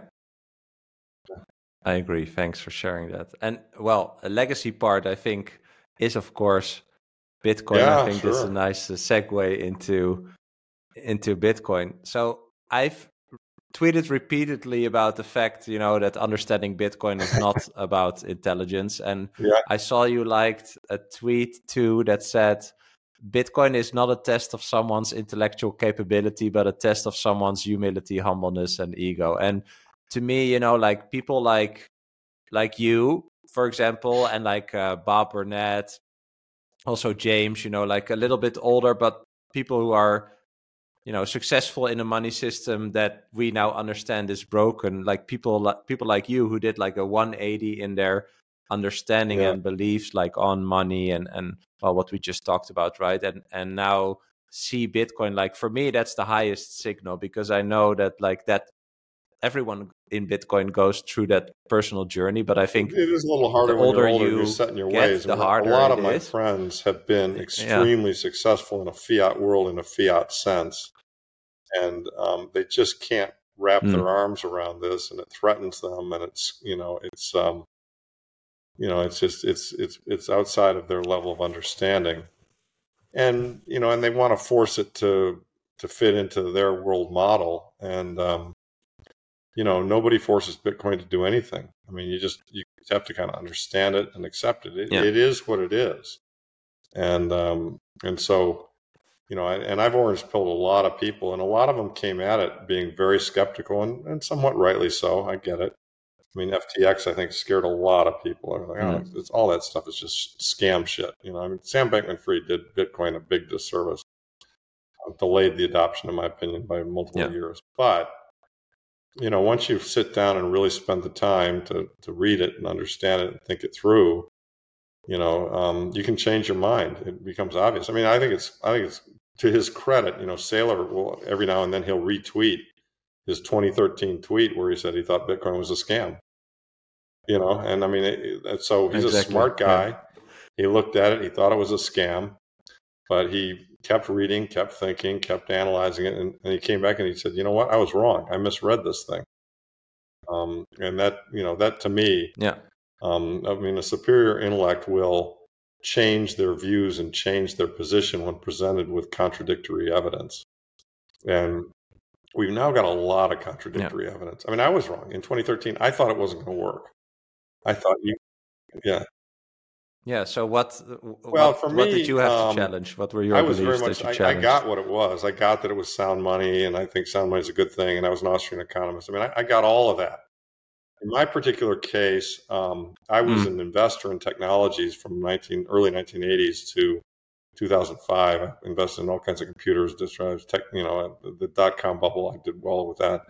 I agree. Thanks for sharing that. And a legacy part, I think, is of course Bitcoin. Yeah, I think that's a nice segue into Bitcoin. So I've tweeted repeatedly about the fact, that understanding Bitcoin is not about intelligence. And I saw you liked a tweet too that said, Bitcoin is not a test of someone's intellectual capability, but a test of someone's humility, humbleness, and ego. And to me, like people like you, for example, and like Bob Burnett, also James, like a little bit older, but people who are, successful in a money system that we now understand is broken. Like people like you who did like a 180 in their understanding and beliefs, like on money and what we just talked about, right? And now see Bitcoin. Like for me, that's the highest signal, because I know that like that everyone in Bitcoin goes through that personal journey, but I think it is a little harder the when you're older older and you're you set in your get, ways. I the mean, a harder lot it of my is. friends have been Yeah. extremely successful in a fiat world, in a fiat sense, and they just can't wrap their arms around this, and it threatens them, and it's it's outside of their level of understanding, and and they want to force it to fit into their world model, and nobody forces Bitcoin to do anything. I mean, you just have to kind of understand it and accept it. It is what it is, and so and I've orange pilled a lot of people, and a lot of them came at it being very skeptical, and somewhat rightly so. I get it. I mean, FTX, I think, scared a lot of people. They're like, oh, it's all that stuff is just scam shit. I mean, Sam Bankman-Fried did Bitcoin a big disservice, delayed the adoption, in my opinion, by multiple years. But once you sit down and really spend the time to read it and understand it and think it through, you can change your mind. It becomes obvious. I mean, I think it's to his credit. Saylor will every now and then he'll retweet his 2013 tweet where he said he thought Bitcoin was a scam. And I mean, so he's a smart guy. Yeah. He looked at it. He thought it was a scam, but he kept reading, kept thinking, kept analyzing it, and he came back and he said, "You know what? I was wrong. I misread this thing." And that to me, I mean, a superior intellect will change their views and change their position when presented with contradictory evidence. And we've now got a lot of contradictory evidence. I mean, I was wrong. In 2013, I thought it wasn't going to work. I thought Yeah. So what did you have to challenge? What were your I was beliefs very much, that you challenged? I got what it was. I got that it was sound money, and I think sound money is a good thing. And I was an Austrian economist. I mean, I got all of that. In my particular case, I was an investor in technologies from early 1980s to 2005. I invested in all kinds of computers, disk drives, the dot-com bubble. I did well with that.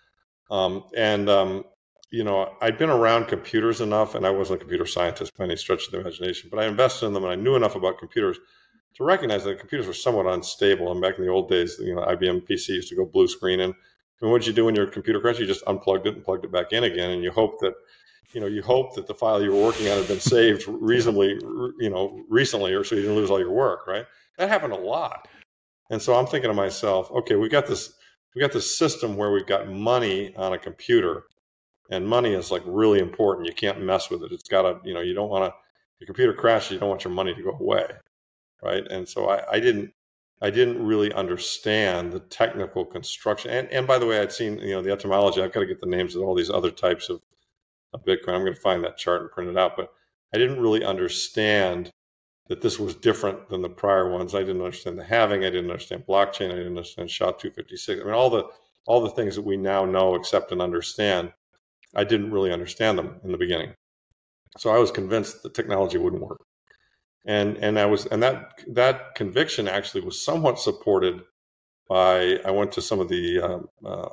I'd been around computers enough, and I wasn't a computer scientist by any stretch of the imagination, but I invested in them, and I knew enough about computers to recognize that computers were somewhat unstable. And back in the old days, IBM PC used to go blue screen, and what did you do when your computer crashed? You just unplugged it and plugged it back in again, and you hope that the file you were working on had been saved reasonably, recently, or so you didn't lose all your work, right? That happened a lot. And so I'm thinking to myself, okay, we got this system where we've got money on a computer, and money is like really important. You can't mess with it. It's got to, you don't want to, your computer crashes, you don't want your money to go away, right? And so I didn't really understand the technical construction. And by the way, I'd seen, the etymology. I've got to get the names of all these other types of Bitcoin. I'm going to find that chart and print it out. But I didn't really understand that this was different than the prior ones. I didn't understand the halving. I didn't understand blockchain. I didn't understand SHA-256. I mean, all the things that we now know, accept, and understand, I didn't really understand them in the beginning. So I was convinced the technology wouldn't work. And that conviction actually was somewhat supported by, I went to some of the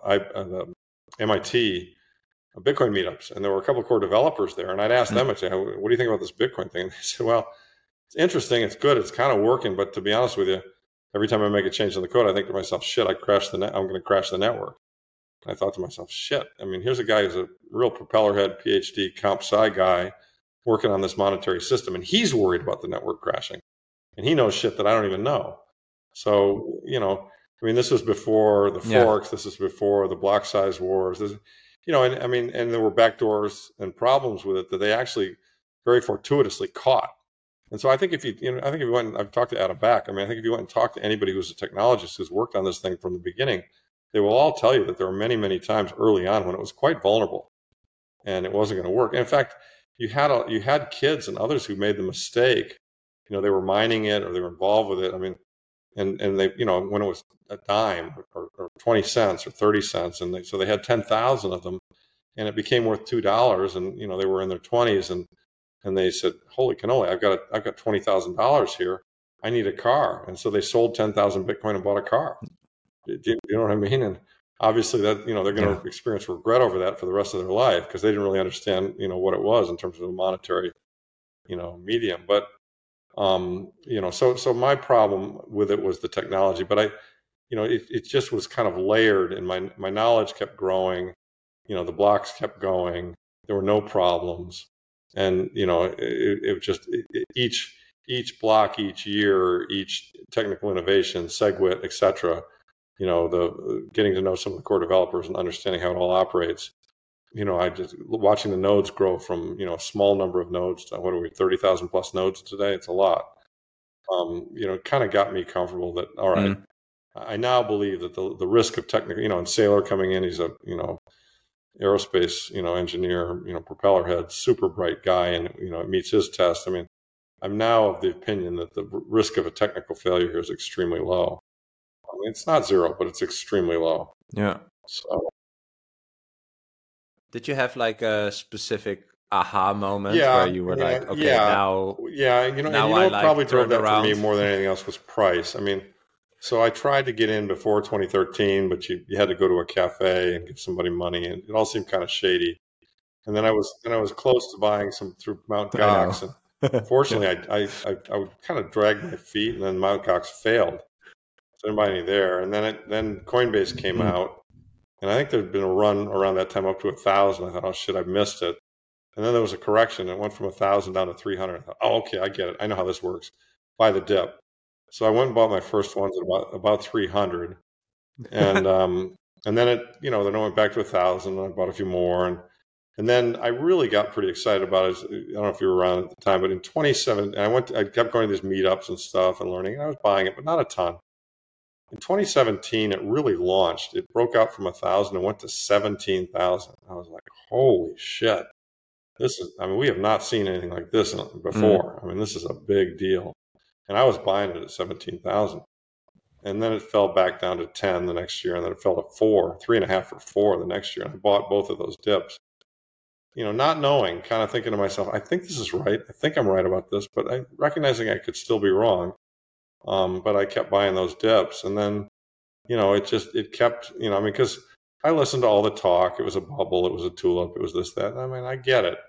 MIT Bitcoin meetups, and there were a couple of core developers there, and I'd ask them, I'd say, what do you think about this Bitcoin thing? And they said, well, it's interesting, it's good, it's kind of working, but to be honest with you, every time I make a change in the code, I think to myself, shit, I'm going to crash the network. And I thought to myself, shit, I mean, here's a guy who's a real propeller head, PhD, comp sci guy, working on this monetary system, and he's worried about the network crashing, and he knows shit that I don't even know. So, I mean, this was before the forks, this is before the block size wars, and I mean, and there were backdoors and problems with it that they actually very fortuitously caught. And so I think if you went, I've talked to Adam Back, I mean, I think if you went and talked to anybody who's a technologist who's worked on this thing from the beginning, they will all tell you that there were many, many times early on when it was quite vulnerable and it wasn't going to work. And in fact, you had kids and others who made the mistake, they were mining it or they were involved with it. I mean, and they, when it was a dime or 20 cents or 30 cents, and so they had 10,000 of them, and it became worth $2, and they were in their 20s, and they said, "Holy cannoli! I've got $20,000 here. I need a car," and so they sold 10,000 Bitcoin and bought a car. Do you know what I mean? And obviously that, they're going to experience regret over that for the rest of their life because they didn't really understand, what it was in terms of a monetary, medium. But, so my problem with it was the technology, but it just was kind of layered, and my knowledge kept growing. the blocks kept going. There were no problems. And, each block, each year, each technical innovation, SegWit, et cetera, the getting to know some of the core developers and understanding how it all operates. I just watching the nodes grow from, a small number of nodes to, what are we, 30,000 plus nodes today? It's a lot. It kind of got me comfortable that, all right, I now believe that the risk of technical, and Saylor coming in, he's a, aerospace, engineer, propeller head, super bright guy, and, it meets his test. I mean, I'm now of the opinion that the risk of a technical failure here is extremely low. I mean, it's not zero, but it's extremely low. Yeah. So, did you have like a specific aha moment where you were now, what probably drove that for me more than anything else was price. I mean, so I tried to get in before 2013, but you had to go to a cafe and give somebody money, and it all seemed kind of shady. And then I was close to buying some through Mt. Gox, and fortunately, I kind of dragged my feet, and then Mt. Gox failed. So I didn't buy any there. And then Coinbase came out, and I think there'd been a run around that time up to 1,000. I thought, oh shit, I missed it. And then there was a correction. It went from 1,000 down to 300. I thought, oh, okay, I get it. I know how this works. Buy the dip. So I went and bought my first ones at about 300, and then it, then I went back to 1,000. And I bought a few more, and then I really got pretty excited about it. I don't know if you were around at the time, but in 2017, I kept going to these meetups and stuff and learning. And I was buying it, but not a ton. In 2017, it really launched. It broke out from 1,000 and went to 17,000. I was like, holy shit. We have not seen anything like this before. I mean, this is a big deal. And I was buying it at 17,000. And then it fell back down to 10 the next year. And then it fell to 4, 3.5 for 4 the next year. And I bought both of those dips, not knowing, kind of thinking to myself, I think this is right. I think I'm right about this, but recognizing I could still be wrong. But I kept buying those dips. And then, it kept, because I listened to all the talk. It was a bubble. It was a tulip. It was this, that. I mean, I get it.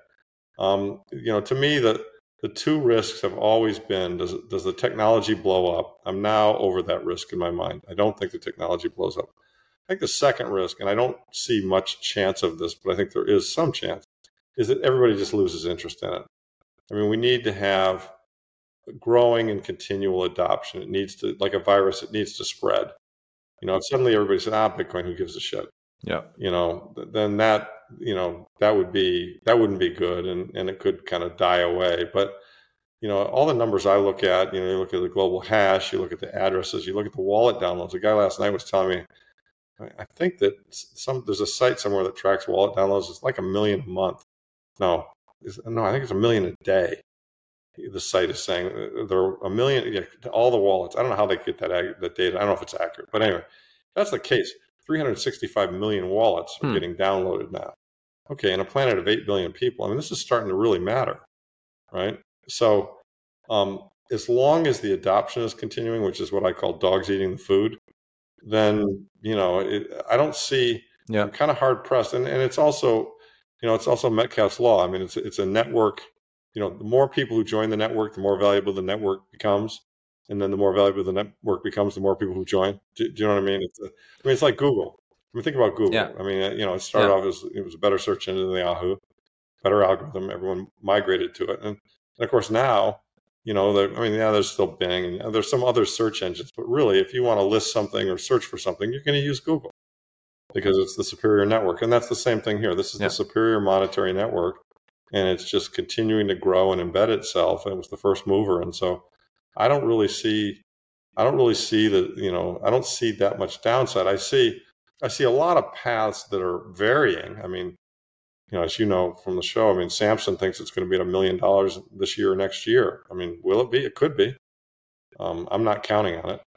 To me, the two risks have always been, does the technology blow up? I'm now over that risk in my mind. I don't think the technology blows up. I think the second risk, and I don't see much chance of this, but I think there is some chance, is that everybody just loses interest in it. I mean, we need to have growing and continual adoption. It needs to, like a virus, it needs to spread. If suddenly everybody said, Bitcoin, who gives a shit? Yeah. Then that wouldn't be good, and it could kind of die away. But, all the numbers I look at, you look at the global hash, you look at the addresses, you look at the wallet downloads. A guy last night was telling me, I think that there's a site somewhere that tracks wallet downloads. It's like 1 million a month. No, I think it's 1 million a day. The site is saying there are 1 million, all the wallets. I don't know how they get that data. I don't know if it's accurate, but anyway, if that's the case. 365 million wallets are getting downloaded now. Okay, in a planet of 8 billion people, I mean, this is starting to really matter, right? So, as long as the adoption is continuing, which is what I call dogs eating the food, then I don't see. Yeah. I'm kind of hard pressed, and it's also, it's also Metcalfe's law. I mean, it's a network. The more people who join the network, the more valuable the network becomes. And then the more valuable the network becomes, the more people who join. Do you know what I mean? It's like Google. I mean, think about Google. Yeah. I mean, it started off as it was a better search engine than Yahoo, better algorithm. Everyone migrated to it, and of course now, there's still Bing, and there's some other search engines, but really, if you want to list something or search for something, you're going to use Google because it's the superior network, and that's the same thing here. This is the superior monetary network, and it's just continuing to grow and embed itself. And it was the first mover, and so. I don't really see that, I don't see that much downside. I see a lot of paths that are varying. I mean, as you know from the show, I mean, Samson thinks it's going to be at $1 million this year or next year. I mean, will it be? It could be. I'm not counting on it.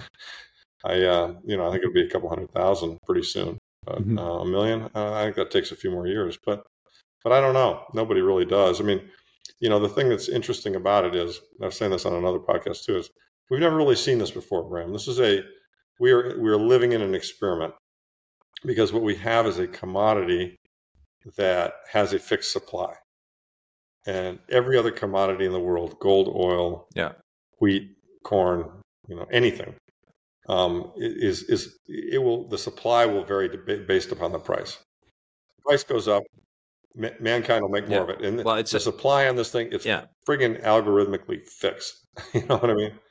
I think it'll be a couple 100,000 pretty soon. But, $1 million, I think that takes a few more years. But I don't know. Nobody really does. I mean, the thing that's interesting about it is, I was saying this on another podcast too, is we've never really seen this before, Graham. This is we are living in an experiment, because what we have is a commodity that has a fixed supply, and every other commodity in the world, gold, oil, wheat, corn, anything, the supply will vary based upon the price. price goes up, mankind will make more of it. And well, the supply on this thing, it's friggin' algorithmically fixed. You know what I mean?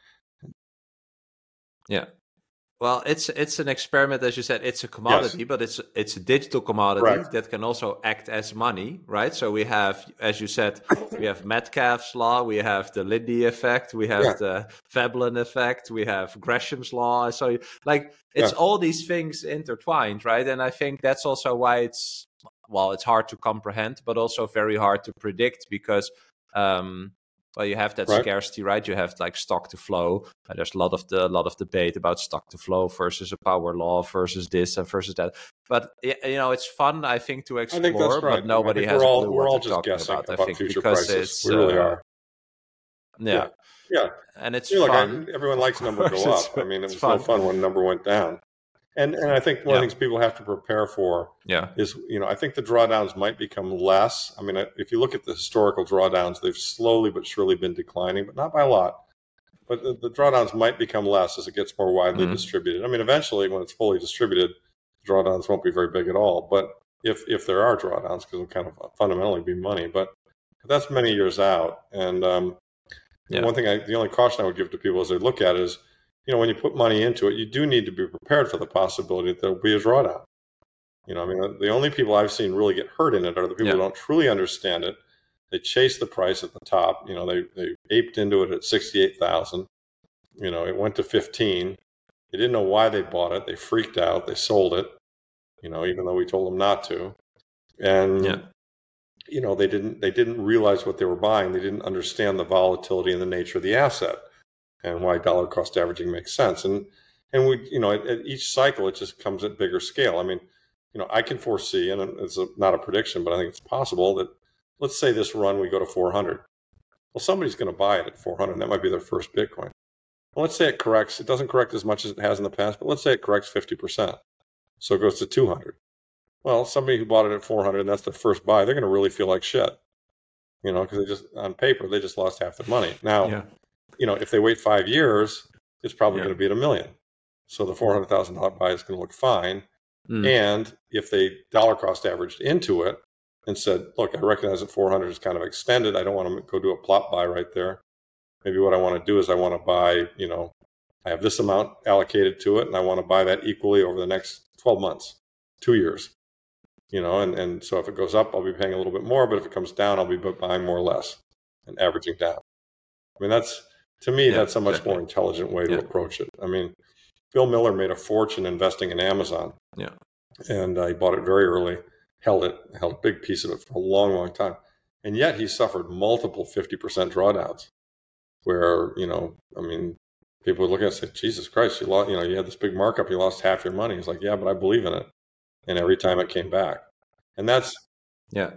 Yeah. Well, it's an experiment, as you said. It's a commodity, but it's a digital commodity that can also act as money, right? So we have, as you said, we have Metcalfe's law, we have the Lindy effect, we have the Veblen effect, we have Gresham's law. So, like, it's all these things intertwined, right? And I think that's also why it's hard to comprehend, but also very hard to predict because, well, you have that scarcity, right? You have like stock to flow. There's a lot of debate about stock to flow versus a power law versus this and versus that. But it's fun, I think, to explore. I think that's right. But nobody has a clue what they're talking about. I think future because prices. We really are. Yeah. And it's fun. Everyone likes number go up. I mean, it was no fun when number went down. And I think one of the things people have to prepare for is, I think the drawdowns might become less. I mean, if you look at the historical drawdowns, they've slowly but surely been declining, but not by a lot. But the drawdowns might become less as it gets more widely distributed. I mean, eventually, when it's fully distributed, drawdowns won't be very big at all. But if there are drawdowns, because it'll kind of fundamentally be money, but that's many years out. And one thing, the only caution I would give to people as they look at it is, when you put money into it, you do need to be prepared for the possibility that there'll be a drawdown. I mean, the only people I've seen really get hurt in it are the people who don't truly understand it. They chase the price at the top. They aped into it at 68,000. It went to 15. They didn't know why they bought it. They freaked out. They sold it. Even though we told them not to. And they didn't realize what they were buying. They didn't understand the volatility and the nature of the asset, and why dollar cost averaging makes sense. And we, at each cycle, it just comes at bigger scale. I mean, I can foresee, and it's not a prediction, but I think it's possible that, let's say this run, we go to 400. Well, somebody's going to buy it at 400. That might be their first Bitcoin. Well, let's say it corrects. It doesn't correct as much as it has in the past, but let's say it corrects 50%. So it goes to 200. Well, somebody who bought it at 400, and that's their first buy, they're going to really feel like shit. Because on paper, they just lost half their money. Now, if they wait 5 years, it's probably going to be at $1 million. So the $400,000 buy is going to look fine. And if they dollar cost averaged into it and said, look, I recognize that 400 is kind of extended. I don't want to go do a plop buy right there. Maybe what I want to do is I want to buy, I have this amount allocated to it, and I want to buy that equally over the next 12 months, 2 years. And so if it goes up, I'll be paying a little bit more. But if it comes down, I'll be buying more or less and averaging down. I mean, to me, that's a much more intelligent way to approach it. I mean, Bill Miller made a fortune investing in Amazon. Yeah. And he bought it very early, held a big piece of it for a long, long time. And yet he suffered multiple 50% drawdowns where, people would look at it and say, Jesus Christ, you had this big markup, you lost half your money. He's like, yeah, but I believe in it. And every time it came back. And that's... Yeah.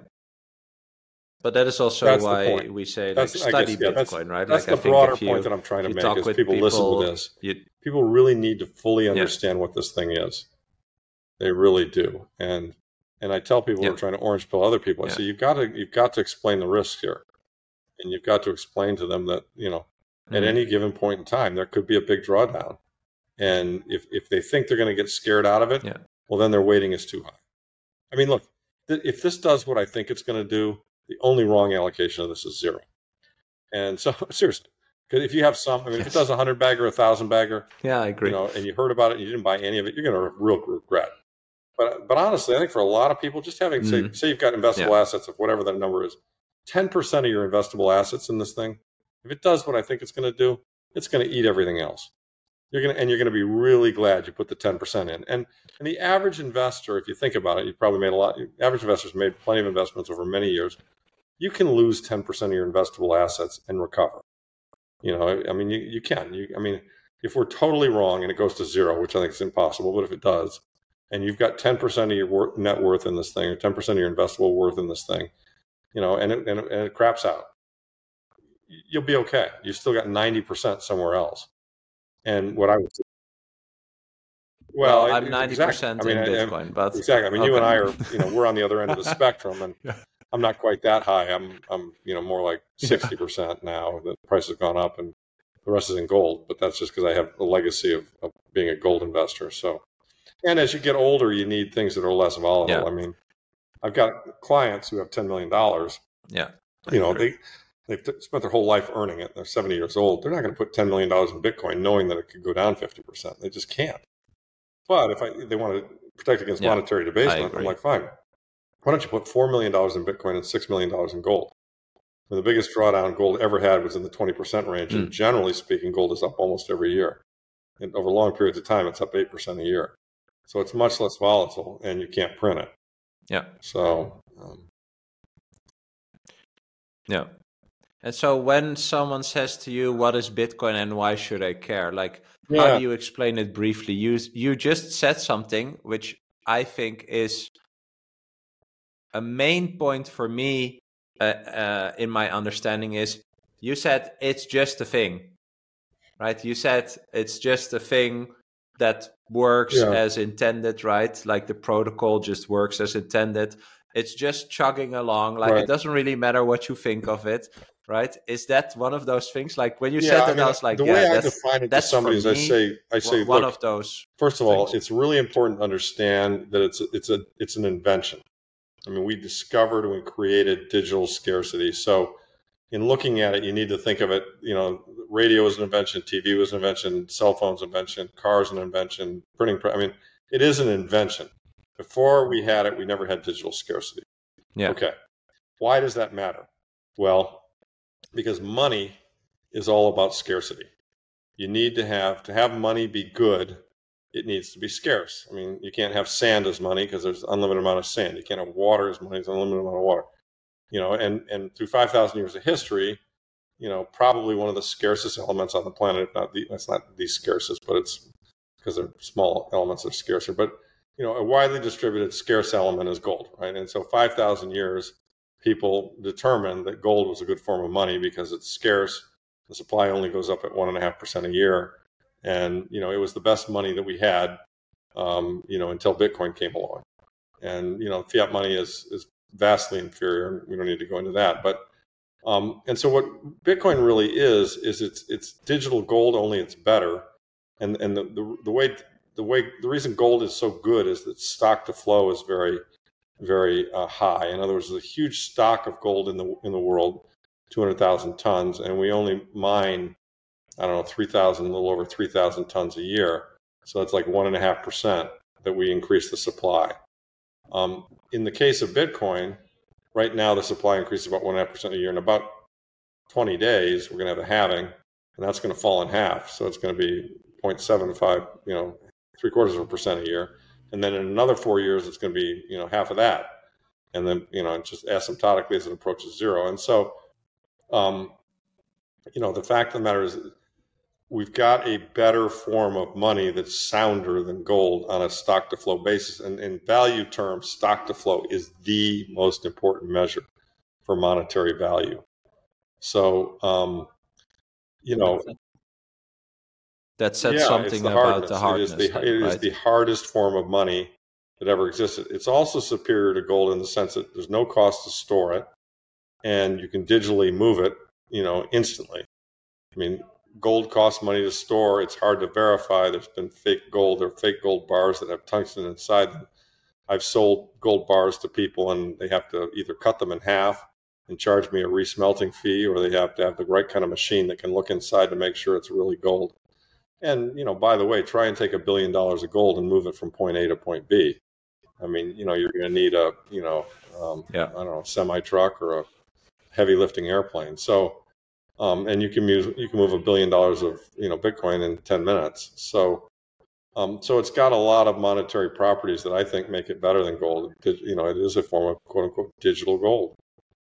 But that is also why we say study Bitcoin, right? That's the broader point that I'm trying to make is people listen to this. People really need to fully understand what this thing is. They really do. And I tell people who are trying to orange pill other people, I say, you've got to explain the risks here. And you've got to explain to them that, at any given point in time, there could be a big drawdown. And if they think they're going to get scared out of it, well, then their weighting is too high. I mean, look, if this does what I think it's going to do, the only wrong allocation of this is 0. And so, seriously, because if you have if it does a 100 bagger, 1,000 bagger, I agree. And you heard about it and you didn't buy any of it, you're going to real regret. But honestly, I think for a lot of people, just having, say you've got investable assets of whatever that number is, 10% of your investable assets in this thing, if it does what I think it's going to do, it's going to eat everything else. You're going to be really glad you put the 10% in. And the average investor, if you think about it, you've probably made average investors made plenty of investments over many years. You can lose 10% of your investable assets and recover. You can. If we're totally wrong and it goes to 0, which I think is impossible, but if it does, and you've got 10% of your net worth in this thing, or 10% of your investable worth in this thing, and it craps out, you'll be okay. You still got 90% somewhere else. And what I would say, well, I'm 90% in Bitcoin, but exactly. I mean, you and I are, we're on the other end of the spectrum, and I'm not quite that high. I'm more like 60% now. The price has gone up, and the rest is in gold. But that's just because I have a legacy of being a gold investor. So, and as you get older, you need things that are less volatile. Yeah. I mean, I've got clients who have $10 million. Yeah. They've spent their whole life earning it. They're 70 years old. They're not going to put $10 million in Bitcoin knowing that it could go down 50%. They just can't. But if they want to protect against monetary debasement, I'm like, fine. Why don't you put $4 million in Bitcoin and $6 million in gold? And the biggest drawdown gold ever had was in the 20% range. And generally speaking, gold is up almost every year. And over long periods of time, it's up 8% a year. So it's much less volatile, and you can't print it. Yeah. So, yeah. And so when someone says to you, what is Bitcoin and why should I care? Like, how do you explain it briefly? You just said something which I think is a main point for me in my understanding is you said it's just a thing, right? You said it's just a thing that works as intended, right? Like the protocol just works as intended. It's just chugging along. Like it doesn't really matter what you think of it, right? Is that one of those things? Like when you said that, I was like, the way I define it to somebody is I say, one look, of those. First of all, it's really important to understand that it's an invention. I mean, we discovered and we created digital scarcity. So in looking at it, you need to think of it, radio was an invention, TV was an invention, cell phones invention, cars an invention, printing. I mean, it is an invention. Before we had it, we never had digital scarcity. Yeah. Okay. Why does that matter? Well, because money is all about scarcity. You need to have money be good. It needs to be scarce. I mean, you can't have sand as money because there's unlimited amount of sand. You can't have water as money. There's unlimited amount of water. And through 5,000 years of history, probably one of the scarcest elements on the planet, that's not the scarcest, but it's because they're small elements that are scarcer. But, a widely distributed scarce element is gold, right? And so 5,000 years, people determined that gold was a good form of money because it's scarce. The supply only goes up at 1.5% a year. And, it was the best money that we had, until Bitcoin came along. And, fiat money is vastly inferior. We don't need to go into that. But, and so what Bitcoin really is it's digital gold, only it's better. And the reason gold is so good is that stock to flow is very, very high. In other words, there's a huge stock of gold in the world, 200,000 tons, and we only mine, a little over 3,000 tons a year. So it's like 1.5% that we increase the supply. In the case of Bitcoin, right now the supply increases about 1.5% a year. In about 20 days, we're going to have a halving, and that's going to fall in half. So it's going to be 0.75, 0.75% a year. And then in another 4 years, it's going to be, half of that. And then, just asymptotically as it approaches zero. And so, the fact of the matter is we've got a better form of money that's sounder than gold on a stock to flow basis. And in value terms, stock to flow is the most important measure for monetary value. So, that said something about the hardness. It is the hardest form of money that ever existed. It's also superior to gold in the sense that there's no cost to store it, and you can digitally move it, instantly. I mean, gold costs money to store. It's hard to verify. There's been fake gold or fake gold bars that have tungsten inside them. I've sold gold bars to people, and they have to either cut them in half and charge me a resmelting fee, or they have to have the right kind of machine that can look inside to make sure it's really gold. And, by the way, try and take $1 billion of gold and move it from point A to point B. I mean, you're going to need a, semi truck or a heavy lifting airplane. So, and you can move $1 billion of, Bitcoin in 10 minutes. So, so it's got a lot of monetary properties that I think make it better than gold. It is a form of quote unquote digital gold.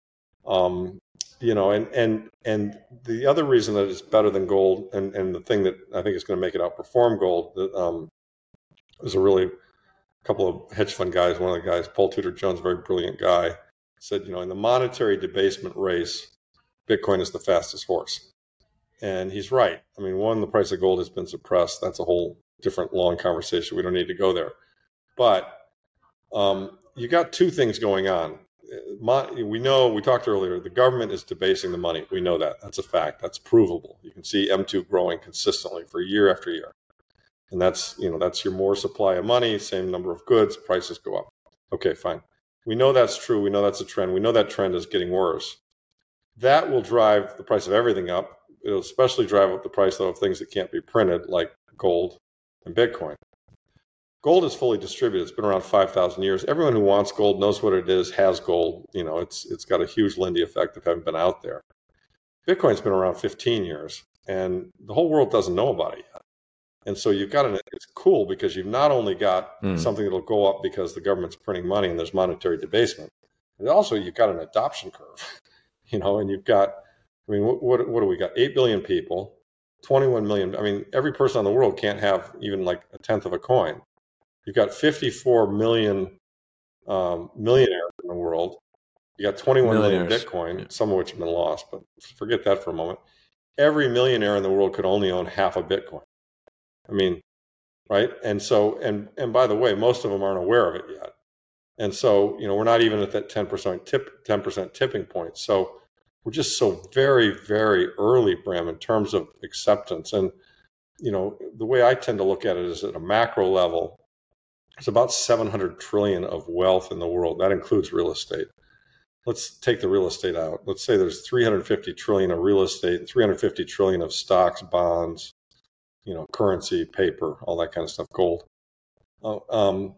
And the other reason that it's better than gold, and the thing that I think is going to make it outperform gold, there's a couple of hedge fund guys. One of the guys, Paul Tudor Jones, very brilliant guy, said, in the monetary debasement race, Bitcoin is the fastest horse. And he's right. I mean, one, the price of gold has been suppressed. That's a whole different long conversation. We don't need to go there. But you got two things going on. We talked earlier, the government is debasing the money. We know that. That's a fact. That's provable. You can see M2 growing consistently for year after year. And that's your more supply of money, same number of goods, prices go up. Okay, fine. We know that's true. We know that's a trend. We know that trend is getting worse. That will drive the price of everything up. It'll especially drive up the price, though, of things that can't be printed, like gold and Bitcoin. Gold is fully distributed. It's been around 5,000 years. Everyone who wants gold knows what it is, has gold. It's got a huge Lindy effect if having been out there. Bitcoin's been around 15 years, and the whole world doesn't know about it yet. And so it's cool because you've not only got something that'll go up because the government's printing money and there's monetary debasement, but also you've got an adoption curve, and you've got, what do we got? 8 billion people, 21 million. Every person in the world can't have even like a tenth of a coin. You've got 54 million millionaires in the world. You got 21 million Bitcoin, some of which have been lost, but forget that for a moment. Every millionaire in the world could only own half a Bitcoin. Right? And so, and by the way, most of them aren't aware of it yet. And so, we're not even at that 10% tipping point. So we're just so very, very early, Bram, in terms of acceptance. And, the way I tend to look at it is at a macro level. There's about 700 trillion of wealth in the world. That includes real estate. Let's take the real estate out. Let's say there's 350 trillion of real estate, 350 trillion of stocks, bonds, currency, paper, all that kind of stuff, gold. The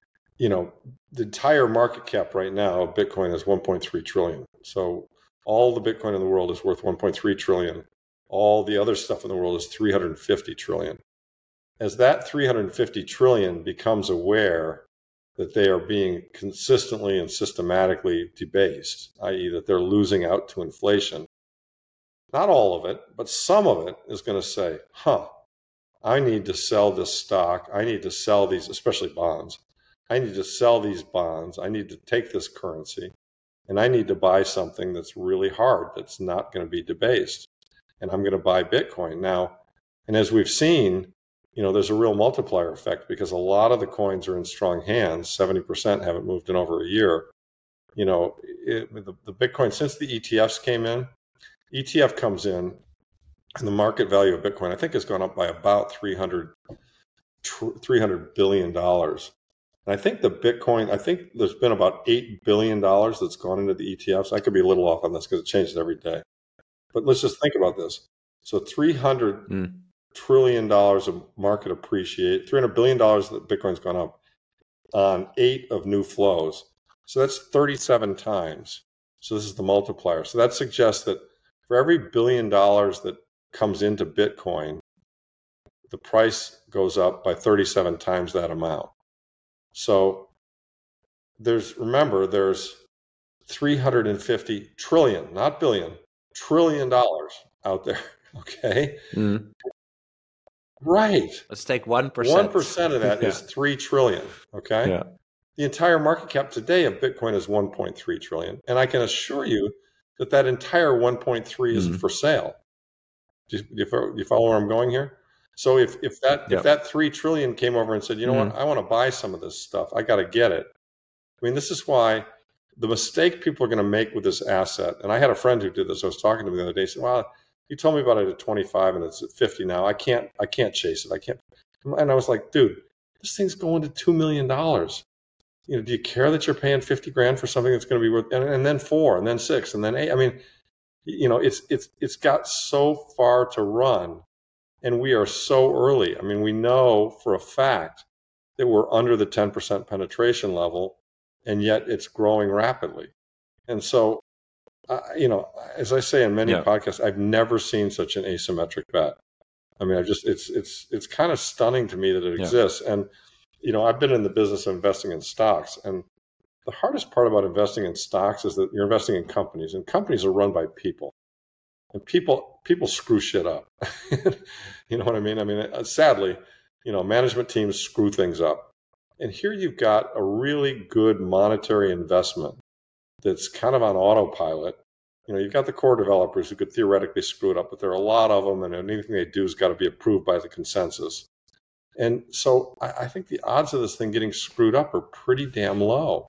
entire market cap right now of Bitcoin is 1.3 trillion. So all the Bitcoin in the world is worth 1.3 trillion. All the other stuff in the world is 350 trillion. As that 350 trillion becomes aware that they are being consistently and systematically debased, i.e. that they're losing out to inflation, not all of it, but some of it is going to say, I need to sell this stock. I need to sell these, especially bonds. I need to sell these bonds. I need to take this currency, and I need to buy something that's really hard, that's not going to be debased. And I'm going to buy Bitcoin now. And as we've seen, there's a real multiplier effect because a lot of the coins are in strong hands. 70% haven't moved in over a year. The Bitcoin, since the ETFs came in, ETF comes in, and the market value of Bitcoin, I think, has gone up by about $300 billion. And I think there's been about $8 billion that's gone into the ETFs. I could be a little off on this because it changes every day. But let's just think about this. So $300 trillion of market appreciate, $300 billion that Bitcoin's gone up on 8 of new flows. So that's 37 times. So this is the multiplier. So that suggests that for every $1 billion that comes into Bitcoin, the price goes up by 37 times that amount. So there's 350 trillion, not billion, $trillion out there. Okay. Right. Let's take 1%. 1% of that is 3 trillion. Okay. Yeah. The entire market cap today of Bitcoin is 1.3 trillion. And I can assure you that entire 1.3 isn't for sale. Do you follow where I'm going here? So if that 3 trillion came over and said, what, I want to buy some of this stuff, I got to get it. This is why the mistake people are going to make with this asset. And I had a friend who did this. I was talking to him the other day. He said, well, you told me about it at 25 and it's at 50 now. I can't chase it. I can't. And I was like, dude, this thing's going to $2 million. Do you care that you're paying 50 grand for something that's going to be worth, and then 4 and then 6 and then 8? It's got so far to run, and we are so early. We know for a fact that we're under the 10% penetration level, and yet it's growing rapidly. And so, as I say in many podcasts, I've never seen such an asymmetric bet. It's kind of stunning to me that it exists. And, I've been in the business of investing in stocks, and the hardest part about investing in stocks is that you're investing in companies, and companies are run by people, and people screw shit up. You know what I mean? Sadly, management teams screw things up. And here you've got a really good monetary investment that's kind of on autopilot. You've got the core developers who could theoretically screw it up, but there are a lot of them, and anything they do has got to be approved by the consensus. And so I think the odds of this thing getting screwed up are pretty damn low.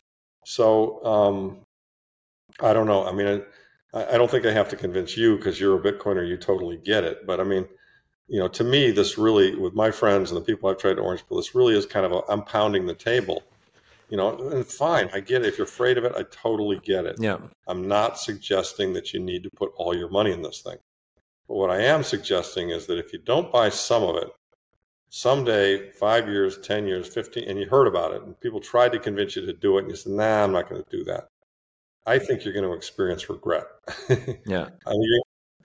So I don't know. I don't think I have to convince you because you're a Bitcoiner, you totally get it. But to me, this really, with my friends and the people I've tried to orange pill, this really is kind of I'm pounding the table. And fine, I get it. If you're afraid of it, I totally get it. Yeah. I'm not suggesting that you need to put all your money in this thing. But what I am suggesting is that if you don't buy some of it, someday, 5 years, 10 years, 15, and you heard about it, and people tried to convince you to do it, and you said, nah, I'm not going to do that. I think you're going to experience regret. Yeah. I mean,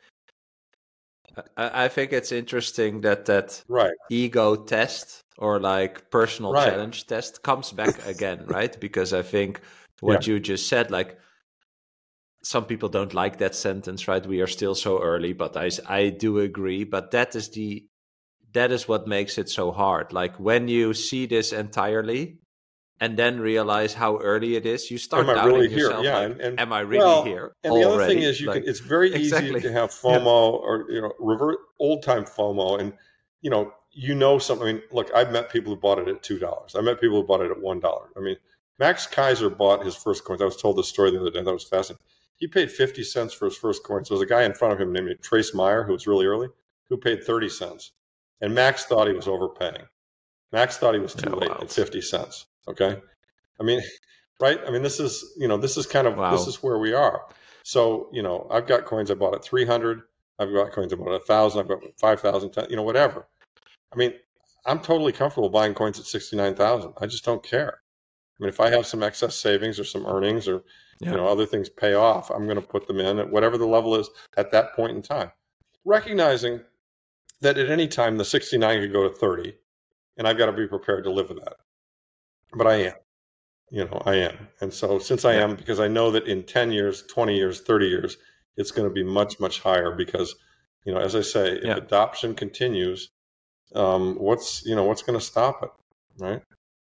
I think it's interesting that right. ego test or like personal Right. challenge test comes back again, right? Because I think what you just said, like some people don't like that sentence, right? We are still so early, but I do agree. But that is what makes it so hard. Like when you see this entirely and then realize how early it is, you start doubting really yourself. Here? Yeah, like, am I really here? And already? The other thing is, it's very exactly. easy to have FOMO or revert old time FOMO, and something. I mean, look, I've met people who bought it at $2. I met people who bought it at $1. I mean, Max Kaiser bought his first coins. I was told this story the other day. That was fascinating. He paid 50 cents for his first coin. So there was a guy in front of him named Trace Meyer, who was really early, who paid 30 cents, and Max thought he was overpaying. Max thought he was too late at 50 cents. Okay. I mean, right. I mean, this is kind of, this is where we are. So, I've got coins I bought at 300. I've got coins I bought at 1,000. I've got 5,000, whatever. I mean, I'm totally comfortable buying coins at 69,000. I just don't care. I mean, if I have some excess savings or some earnings or, other things pay off, I'm going to put them in at whatever the level is at that point in time, recognizing that at any time the 69 could go to 30, and I've got to be prepared to live with that. But I am. I am. And so since I am, because I know that in 10 years, 20 years, 30 years, it's going to be much, much higher because, as I say, if adoption continues, what's going to stop it, right?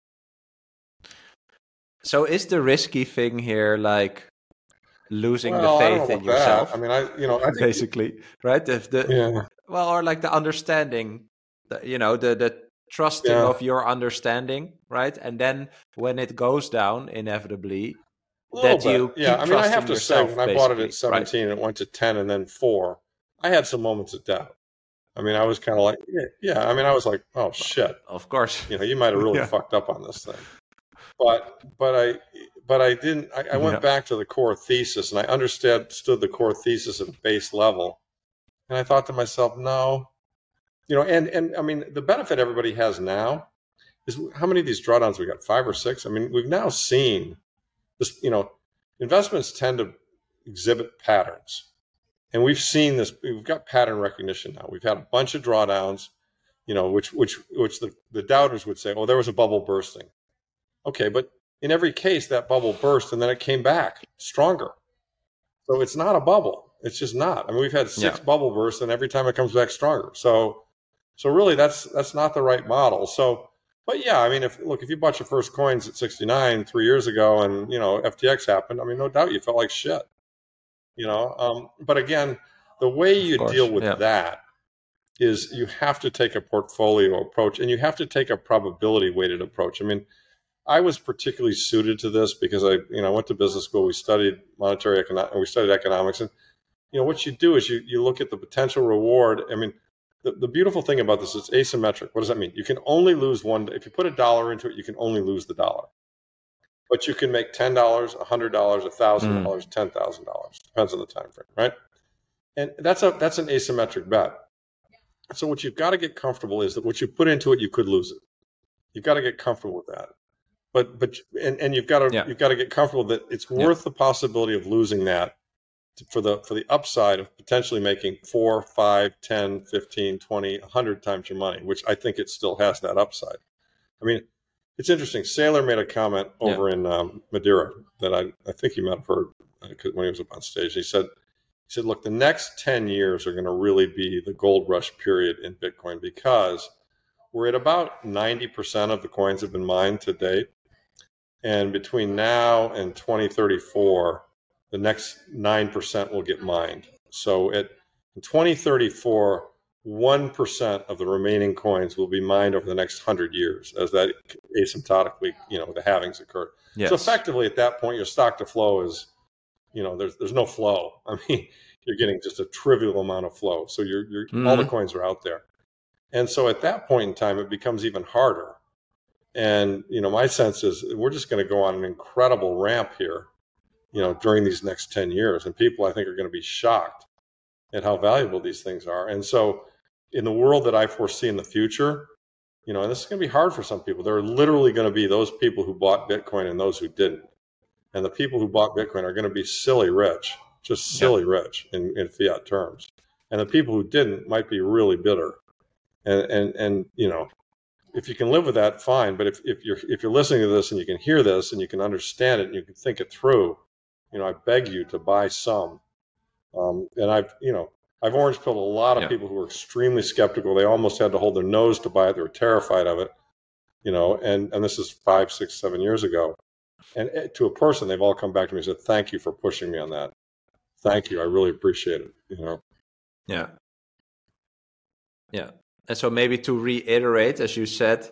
So is the risky thing here like losing the faith in yourself? I mean, I think basically, right? Or like the understanding, the trusting of your understanding, right? And then when it goes down, inevitably, that you keep I mean, I have to yourself, say, when I bought it at 17 and it went to 10 and then 4, I had some moments of doubt. I mean, I was kind of like, I mean, I was like, oh shit. Of course, you might have really fucked up on this thing. But I didn't. I went back to the core thesis, and I understood the core thesis at a base level, and I thought to myself, no, and I mean, the benefit everybody has now is how many of these drawdowns we got? 5 or 6. I mean, we've now seen this. Investments tend to exhibit patterns, and we've seen this. We've got pattern recognition now. We've had a bunch of drawdowns, which the doubters would say, oh, there was a bubble bursting. Okay, but in every case, that bubble burst and then it came back stronger. So it's not a bubble. It's just not. I mean, we've had 6 bubble bursts, and every time it comes back stronger. So really, that's not the right model. So, but I mean, if you bought your first coins at 69 3 years ago, and FTX happened, I mean, no doubt you felt like shit. But again, the way you deal with that is you have to take a portfolio approach, and you have to take a probability weighted approach. I mean, I was particularly suited to this because I went to business school. We studied we studied economics, and what you do is you look at the potential reward. I mean, the beautiful thing about this is it's asymmetric. What does that mean? You can only lose one. If you put $1 into it, you can only lose the $1. But you can make $10, $100, $1,000, $10,000. Depends on the time frame, right? And that's an asymmetric bet. So what you've got to get comfortable is that what you put into it, you could lose it. You've got to get comfortable with that. But you've got to get comfortable that it's worth the possibility of losing that for the upside of potentially making 4, 5, 10, 15, 20, 100 times your money, which I think it still has that upside. I mean, it's interesting. Saylor made a comment over in Madeira that I think you might have heard when he was up on stage. He said, look, the next 10 years are going to really be the gold rush period in Bitcoin because we're at about 90% of the coins have been mined to date. And between now and 2034, the next 9% will get mined. So in 2034, 1% of the remaining coins will be mined over the next 100 years as that asymptotically, the halvings occur. Yes. So effectively at that point, your stock to flow is, there's no flow. I mean, you're getting just a trivial amount of flow. So all the coins are out there. And so at that point in time, it becomes even harder And, my sense is we're just going to go on an incredible ramp here, during these next 10 years. And people, I think, are going to be shocked at how valuable these things are. And so in the world that I foresee in the future, and this is going to be hard for some people, there are literally going to be those people who bought Bitcoin and those who didn't. And the people who bought Bitcoin are going to be silly rich, just silly rich in fiat terms. And the people who didn't might be really bitter. And if you can live with that, fine. But if you're listening to this and you can hear this and you can understand it and you can think it through, I beg you to buy some. And I've orange pilled a lot of people who were extremely skeptical. They almost had to hold their nose to buy it. They were terrified of it, and this is 5, 6, 7 years ago. And to a person, they've all come back to me and said, thank you for pushing me on that. Thank you. I really appreciate it, Yeah. Yeah. And so maybe to reiterate, as you said,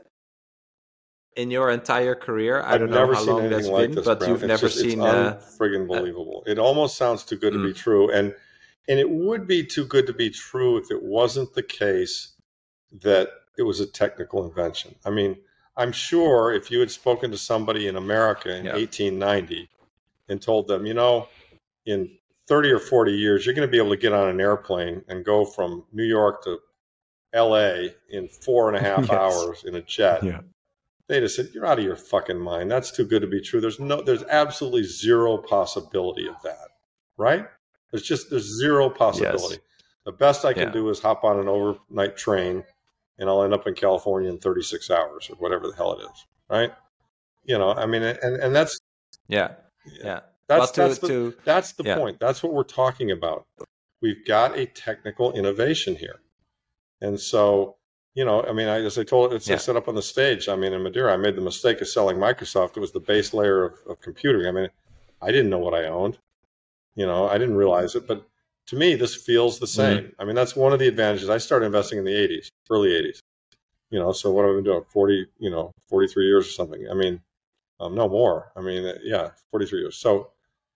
in your entire career, I don't know how long that's been, but you've never seen... It's friggin' believable. It almost sounds too good to be true. And it would be too good to be true if it wasn't the case that it was a technical invention. I mean, I'm sure if you had spoken to somebody in America in 1890 and told them, in 30 or 40 years, you're going to be able to get on an airplane and go from New York to LA in 4.5 hours in a jet. Yeah. They'd have said, you're out of your fucking mind. That's too good to be true. There's absolutely zero possibility of that, right? There's zero possibility. Yes. The best I can do is hop on an overnight train and I'll end up in California in 36 hours or whatever the hell it is, right? I mean, and that's... Yeah. That's the point. That's what we're talking about. We've got a technical innovation here. And so, I mean, as I said up on the stage, I mean, in Madeira, I made the mistake of selling Microsoft. It was the base layer of computing. I mean, I didn't know what I owned. I didn't realize it. But to me, this feels the same. Mm-hmm. I mean, that's one of the advantages. I started investing in the early 80s. So what have I been doing? 43 years or something. I mean, no more. I mean, 43 years. So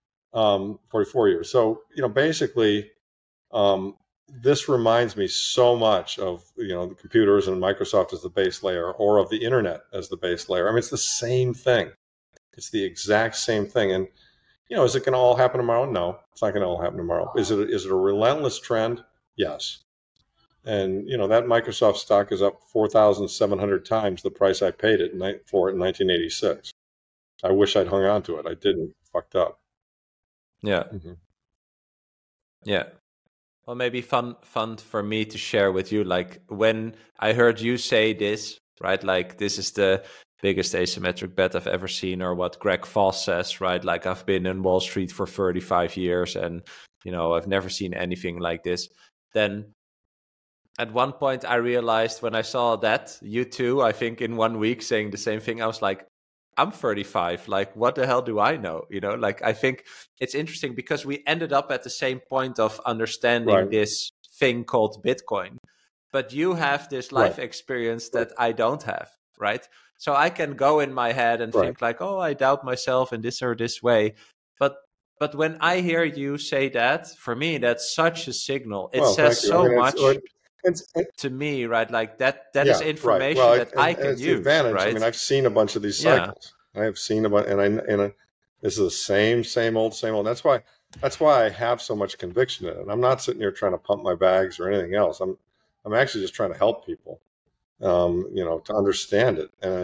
44 years. So, basically, this reminds me so much of, the computers and Microsoft as the base layer, or of the internet as the base layer. I mean, it's the same thing. It's the exact same thing. And, is it going to all happen tomorrow? No, it's not going to all happen tomorrow. Is it a relentless trend? Yes. And, that Microsoft stock is up 4,700 times the price I paid it for it in 1986. I wish I'd hung on to it. I didn't. Fucked up. Yeah. Mm-hmm. Yeah. Well, maybe fun for me to share with you, like when I heard you say this, right? Like this is the biggest asymmetric bet I've ever seen, or what Greg Foss says, right? Like I've been in Wall Street for 35 years and, I've never seen anything like this. Then at one point I realized when I saw that, you too, I think in 1 week saying the same thing, I was like, I'm 35. Like, what the hell do I know? Like, I think it's interesting because we ended up at the same point of understanding this thing called Bitcoin. But you have this life experience that I don't have, right? So I can go in my head and think like, oh, I doubt myself in this or this way. But when I hear you say that, for me, that's such a signal. It says so much to me, right? Like that is information that I can use. Advantage. Right? I mean, I've seen a bunch of these cycles. I have seen a bunch, and this is the same old. That's why I have so much conviction in it. I'm not sitting here trying to pump my bags or anything else. I'm actually just trying to help people, to understand it. And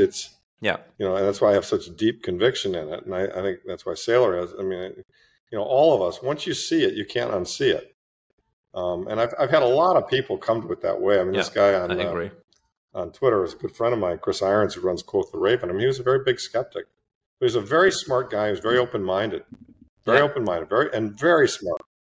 and that's why I have such deep conviction in it. And I think that's why Saylor has. I mean, all of us. Once you see it, you can't unsee it. And I've had a lot of people come to it that way. I mean, this guy on Twitter is a good friend of mine, Chris Irons, who runs Quote the Raven. I mean, he was a very big skeptic. He was a very smart guy. He was very open-minded, very smart.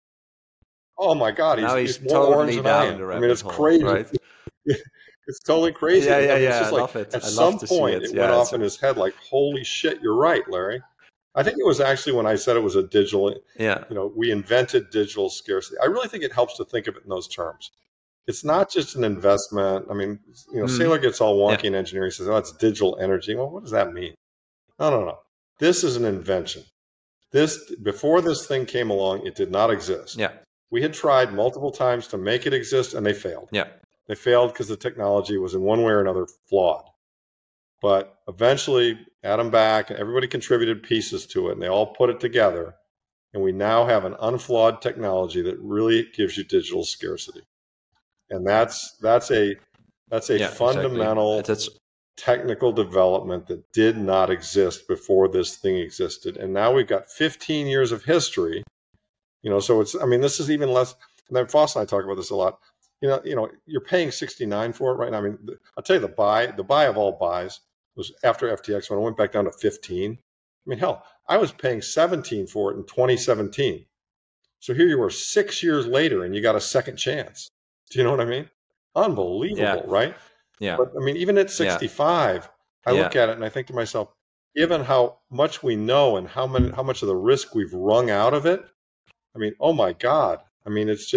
Oh my God, he's more totally orange than I am. I mean, it's crazy. Right? It's totally crazy. Yeah. It's just I love it. At some point, it went off in his head like, holy shit, you're right, Larry. I think it was actually when I said it was a digital, we invented digital scarcity. I really think it helps to think of it in those terms. It's not just an investment. I mean, Saylor gets all wonky in engineering, says, oh, it's digital energy. Well, what does that mean? No. This is an invention. Before this thing came along, it did not exist. Yeah. We had tried multiple times to make it exist and they failed. Yeah. They failed because the technology was in one way or another flawed. But eventually, Adam Back and everybody contributed pieces to it, and they all put it together. And we now have an unflawed technology that really gives you digital scarcity. And that's a fundamental technical development that did not exist before this thing existed. And now we've got 15 years of history. So this is even less. And then Foss and I talk about this a lot. You're paying 69 for it right now. I mean, I'll tell you the buy of all buys was after FTX when it went back down to 15. I mean, hell, I was paying 17 for it in 2017. So here you were 6 years later and you got a second chance. Do you know what I mean? Unbelievable, right? Yeah. But I mean, even at 65, I look at it and I think to myself, given how much we know and how much of the risk we've wrung out of it, I mean, oh my God. I mean, it's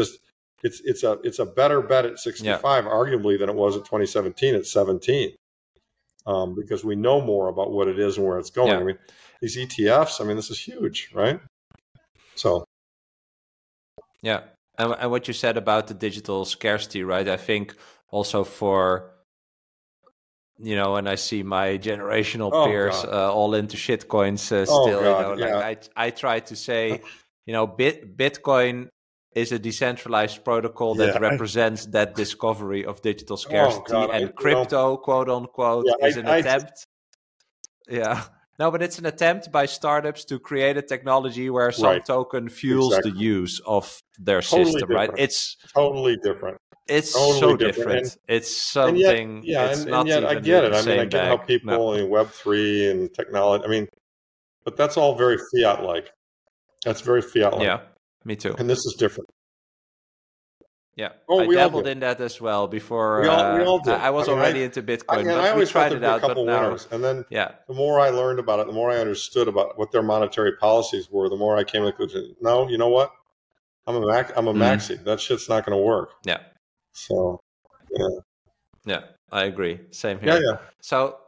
a better bet at 65, arguably, than it was at 2017 at 17. Because we know more about what it is and where it's going. I mean, these ETFs, I mean, this is huge, right? So. Yeah. And what you said about the digital scarcity, right? I think also for, when I see my generational peers all into shitcoins still, I try to say, Bitcoin is a decentralized protocol that represents that discovery of digital scarcity, and crypto, quote unquote, is an attempt. No, but it's an attempt by startups to create a technology where some token fuels the use of their system, right? It's totally different. It's totally so different. It's something. And yet I get it. I mean, I get how people in Web3 and technology. I mean, but that's all very fiat-like. That's very fiat-like. Yeah, me too. And this is different. Yeah, I dabbled in that as well before. We all did. I was already into Bitcoin, but I always tried it out. A couple winners, and then the more I learned about it, the more I understood about what their monetary policies were. The more I came to the conclusion: no, you know what? I'm a maxi. That shit's not going to work. Yeah. So. Yeah, I agree. Same here. Yeah. So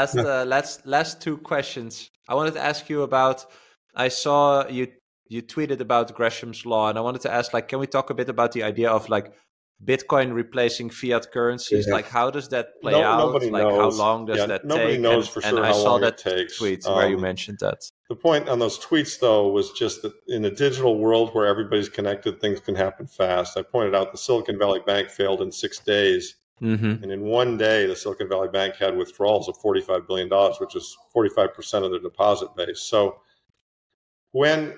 last two questions. I wanted to ask you about. I saw you tweeted about Gresham's law, and I wanted to ask, can we talk a bit about the idea of Bitcoin replacing fiat currencies? How does that play out? Nobody knows. How long does that take? Nobody knows for sure how long it takes. Tweet where you mentioned that. The point on those tweets, though, was just that in a digital world where everybody's connected, things can happen fast. I pointed out the Silicon Valley Bank failed in 6 days. Mm-hmm. And in one day, the Silicon Valley Bank had withdrawals of $45 billion, which is 45% of their deposit base. So when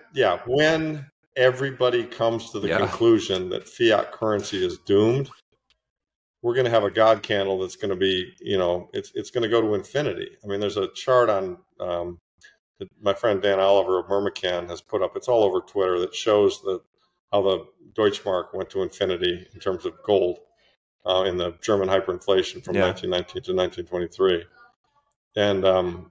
everybody comes to the conclusion that fiat currency is doomed, we're going to have a God candle that's going to be, it's going to go to infinity. I mean, there's a chart on that my friend Dan Oliver of Myrmikan has put up. It's all over Twitter that shows how the Deutschmark went to infinity in terms of gold in the German hyperinflation from 1919 to 1923. And,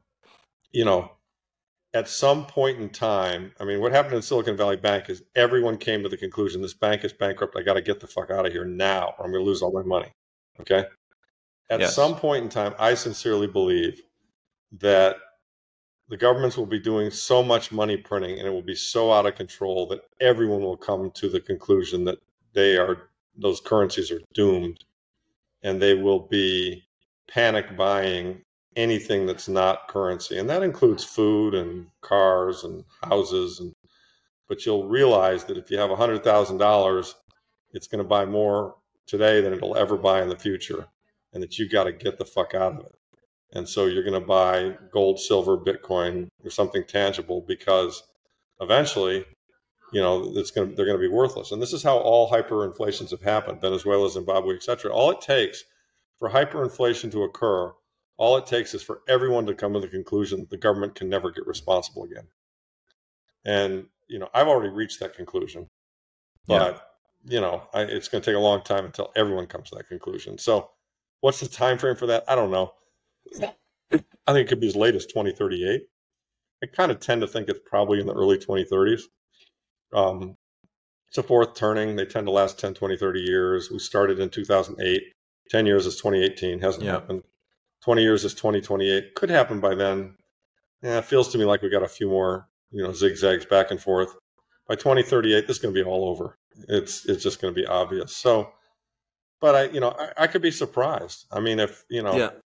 at some point in time, I mean, what happened in Silicon Valley Bank is everyone came to the conclusion, this bank is bankrupt. I got to get the fuck out of here now, or I'm going to lose all my money. Okay. At some point in time, I sincerely believe that the governments will be doing so much money printing and it will be so out of control that everyone will come to the conclusion that those currencies are doomed, and they will be panic buying anything that's not currency, and that includes food and cars and houses. But you'll realize that if you have $100,000, it's going to buy more today than it'll ever buy in the future, and that you got to get the fuck out of it. And so you're going to buy gold, silver, Bitcoin, or something tangible, because eventually, they're going to be worthless. And this is how all hyperinflations have happened: Venezuela, Zimbabwe, etc. All it takes for hyperinflation to occur. All it takes is for everyone to come to the conclusion that the government can never get responsible again. And, I've already reached that conclusion. But, it's going to take a long time until everyone comes to that conclusion. So what's the time frame for that? I don't know. I think it could be as late as 2038. I kind of tend to think it's probably in the early 2030s. It's a fourth turning. They tend to last 10, 20, 30 years. We started in 2008. 10 years is 2018. Hasn't happened. 20 years is 2028. Could happen by then. It feels to me like we got a few more, zigzags back and forth. By 2038, this is going to be all over. It's just going to be obvious. So, but I could be surprised. I mean, if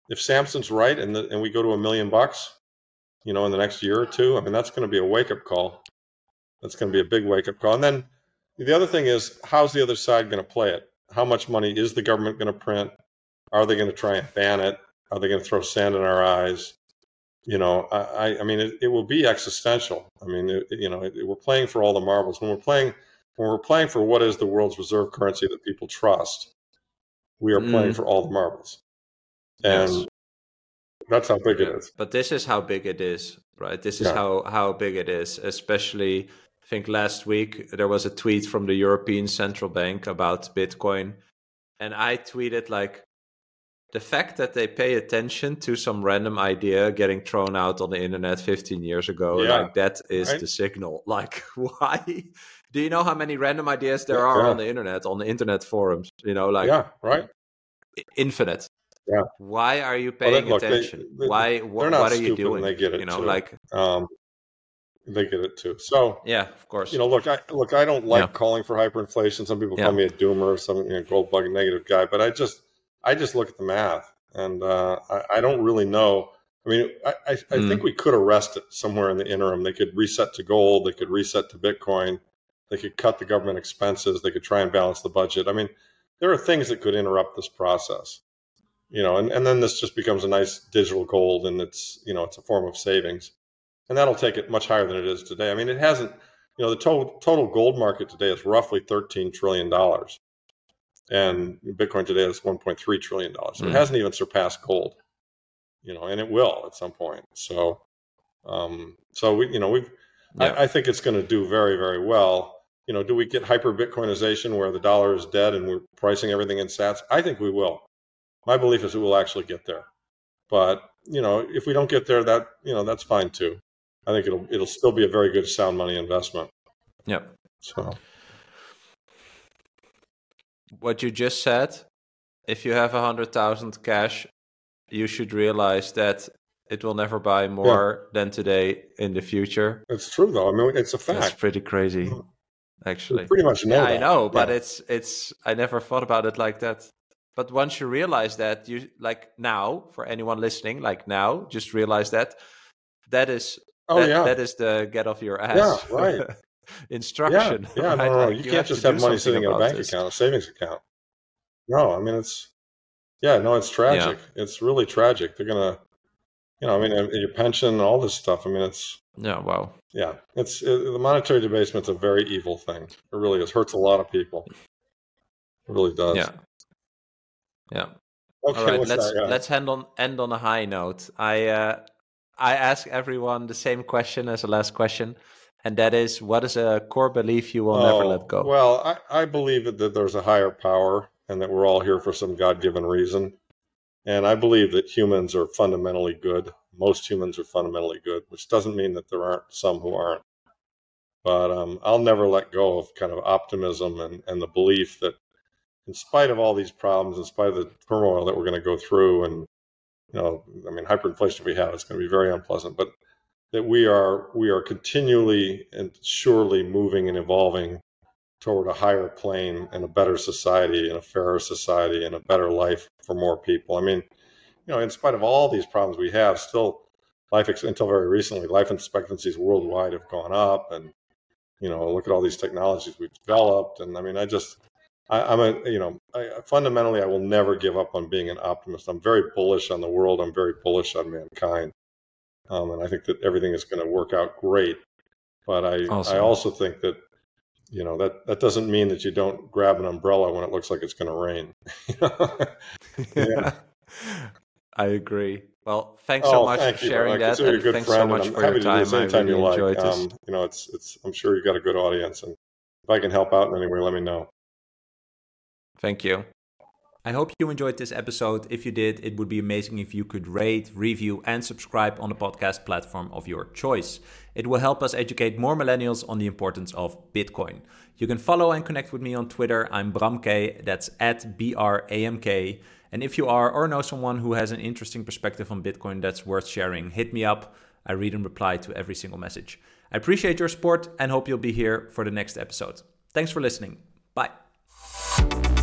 if Samson's right and we go to $1 million, in the next year or two, I mean, that's going to be a wake-up call. That's going to be a big wake-up call. And then the other thing is, how's the other side going to play it? How much money is the government going to print? Are they going to try and ban it? Are they going to throw sand in our eyes? I mean, it will be existential. I mean, we're playing for all the marbles. When we're playing for what is the world's reserve currency that people trust, we are playing for all the marbles. And yes. That's how big it is. But this is how big it is, right? This is how big it is. Especially, I think last week there was a tweet from the European Central Bank about Bitcoin. And I tweeted like, the fact that they pay attention to some random idea getting thrown out on the internet 15 years ago, like that is the signal. Like, why? Do you know how many random ideas there are on the internet forums? Infinite. Yeah. Why are you paying attention? What are you doing? They get it too. They get it too. So yeah, of course. I don't like calling for hyperinflation. Some people call me a doomer, some gold bug negative guy, but I just look at the math, and I don't really know. I mean, I think we could arrest it somewhere in the interim. They could reset to gold. They could reset to Bitcoin. They could cut the government expenses. They could try and balance the budget. I mean, there are things that could interrupt this process, and then this just becomes a nice digital gold, and it's a form of savings, and that'll take it much higher than it is today. I mean, it hasn't. The total gold market today is roughly $13 trillion. And Bitcoin today is $1.3 trillion. So it hasn't even surpassed gold, and it will at some point. So, I think it's going to do very, very well. Do we get hyper Bitcoinization where the dollar is dead and we're pricing everything in sats? I think we will. My belief is it will actually get there. But, if we don't get there, that's fine too. I think it'll still be a very good sound money investment. Yep. So. What you just said, if you have 100,000 cash, you should realize that it will never buy more than today in the future. It's true, though. I mean, it's a fact. That's pretty crazy, actually. You pretty much know that. I know, but it's. I never thought about it like that. But once you realize that, you now, for anyone listening, now, just realize that is the get off your ass. Yeah, right. Instruction. Yeah, right? No. You can't just have money sitting in a bank account, a savings account. No, I mean, it's tragic. Yeah. It's really tragic. They're going to, your pension, all this stuff. I mean, it's. Yeah, wow. Yeah, the monetary debasement's a very evil thing. It really is. Hurts a lot of people. It really does. Yeah. Yeah. Okay, all right, let's end on a high note. I ask everyone the same question as the last question. And that is, what is a core belief you will never let go? Well, I believe that there's a higher power and that we're all here for some God-given reason. And I believe that humans are fundamentally good. Most humans are fundamentally good, which doesn't mean that there aren't some who aren't. But I'll never let go of kind of optimism and the belief that in spite of all these problems, in spite of the turmoil that we're going to go through, and, hyperinflation we have, it's going to be very unpleasant, but that we are continually and surely moving and evolving toward a higher plane and a better society and a fairer society and a better life for more people. I mean, in spite of all these problems we have, still until very recently, life expectancies worldwide have gone up, and look at all these technologies we've developed. And I mean, fundamentally, I will never give up on being an optimist. I'm very bullish on the world. I'm very bullish on mankind. And I think that everything is going to work out great. But I also think that, that doesn't mean that you don't grab an umbrella when it looks like it's going to rain. Yeah. I agree. Well, thanks so much for sharing that. And thanks so much for your time. I really enjoyed this. I'm sure you've got a good audience. And if I can help out in any way, let me know. Thank you. I hope you enjoyed this episode. If you did, it would be amazing if you could rate, review, and subscribe on the podcast platform of your choice. It will help us educate more millennials on the importance of Bitcoin. You can follow and connect with me on Twitter. I'm Bramk, that's @BRAMK. And if you are or know someone who has an interesting perspective on Bitcoin that's worth sharing, hit me up. I read and reply to every single message. I appreciate your support and hope you'll be here for the next episode. Thanks for listening. Bye.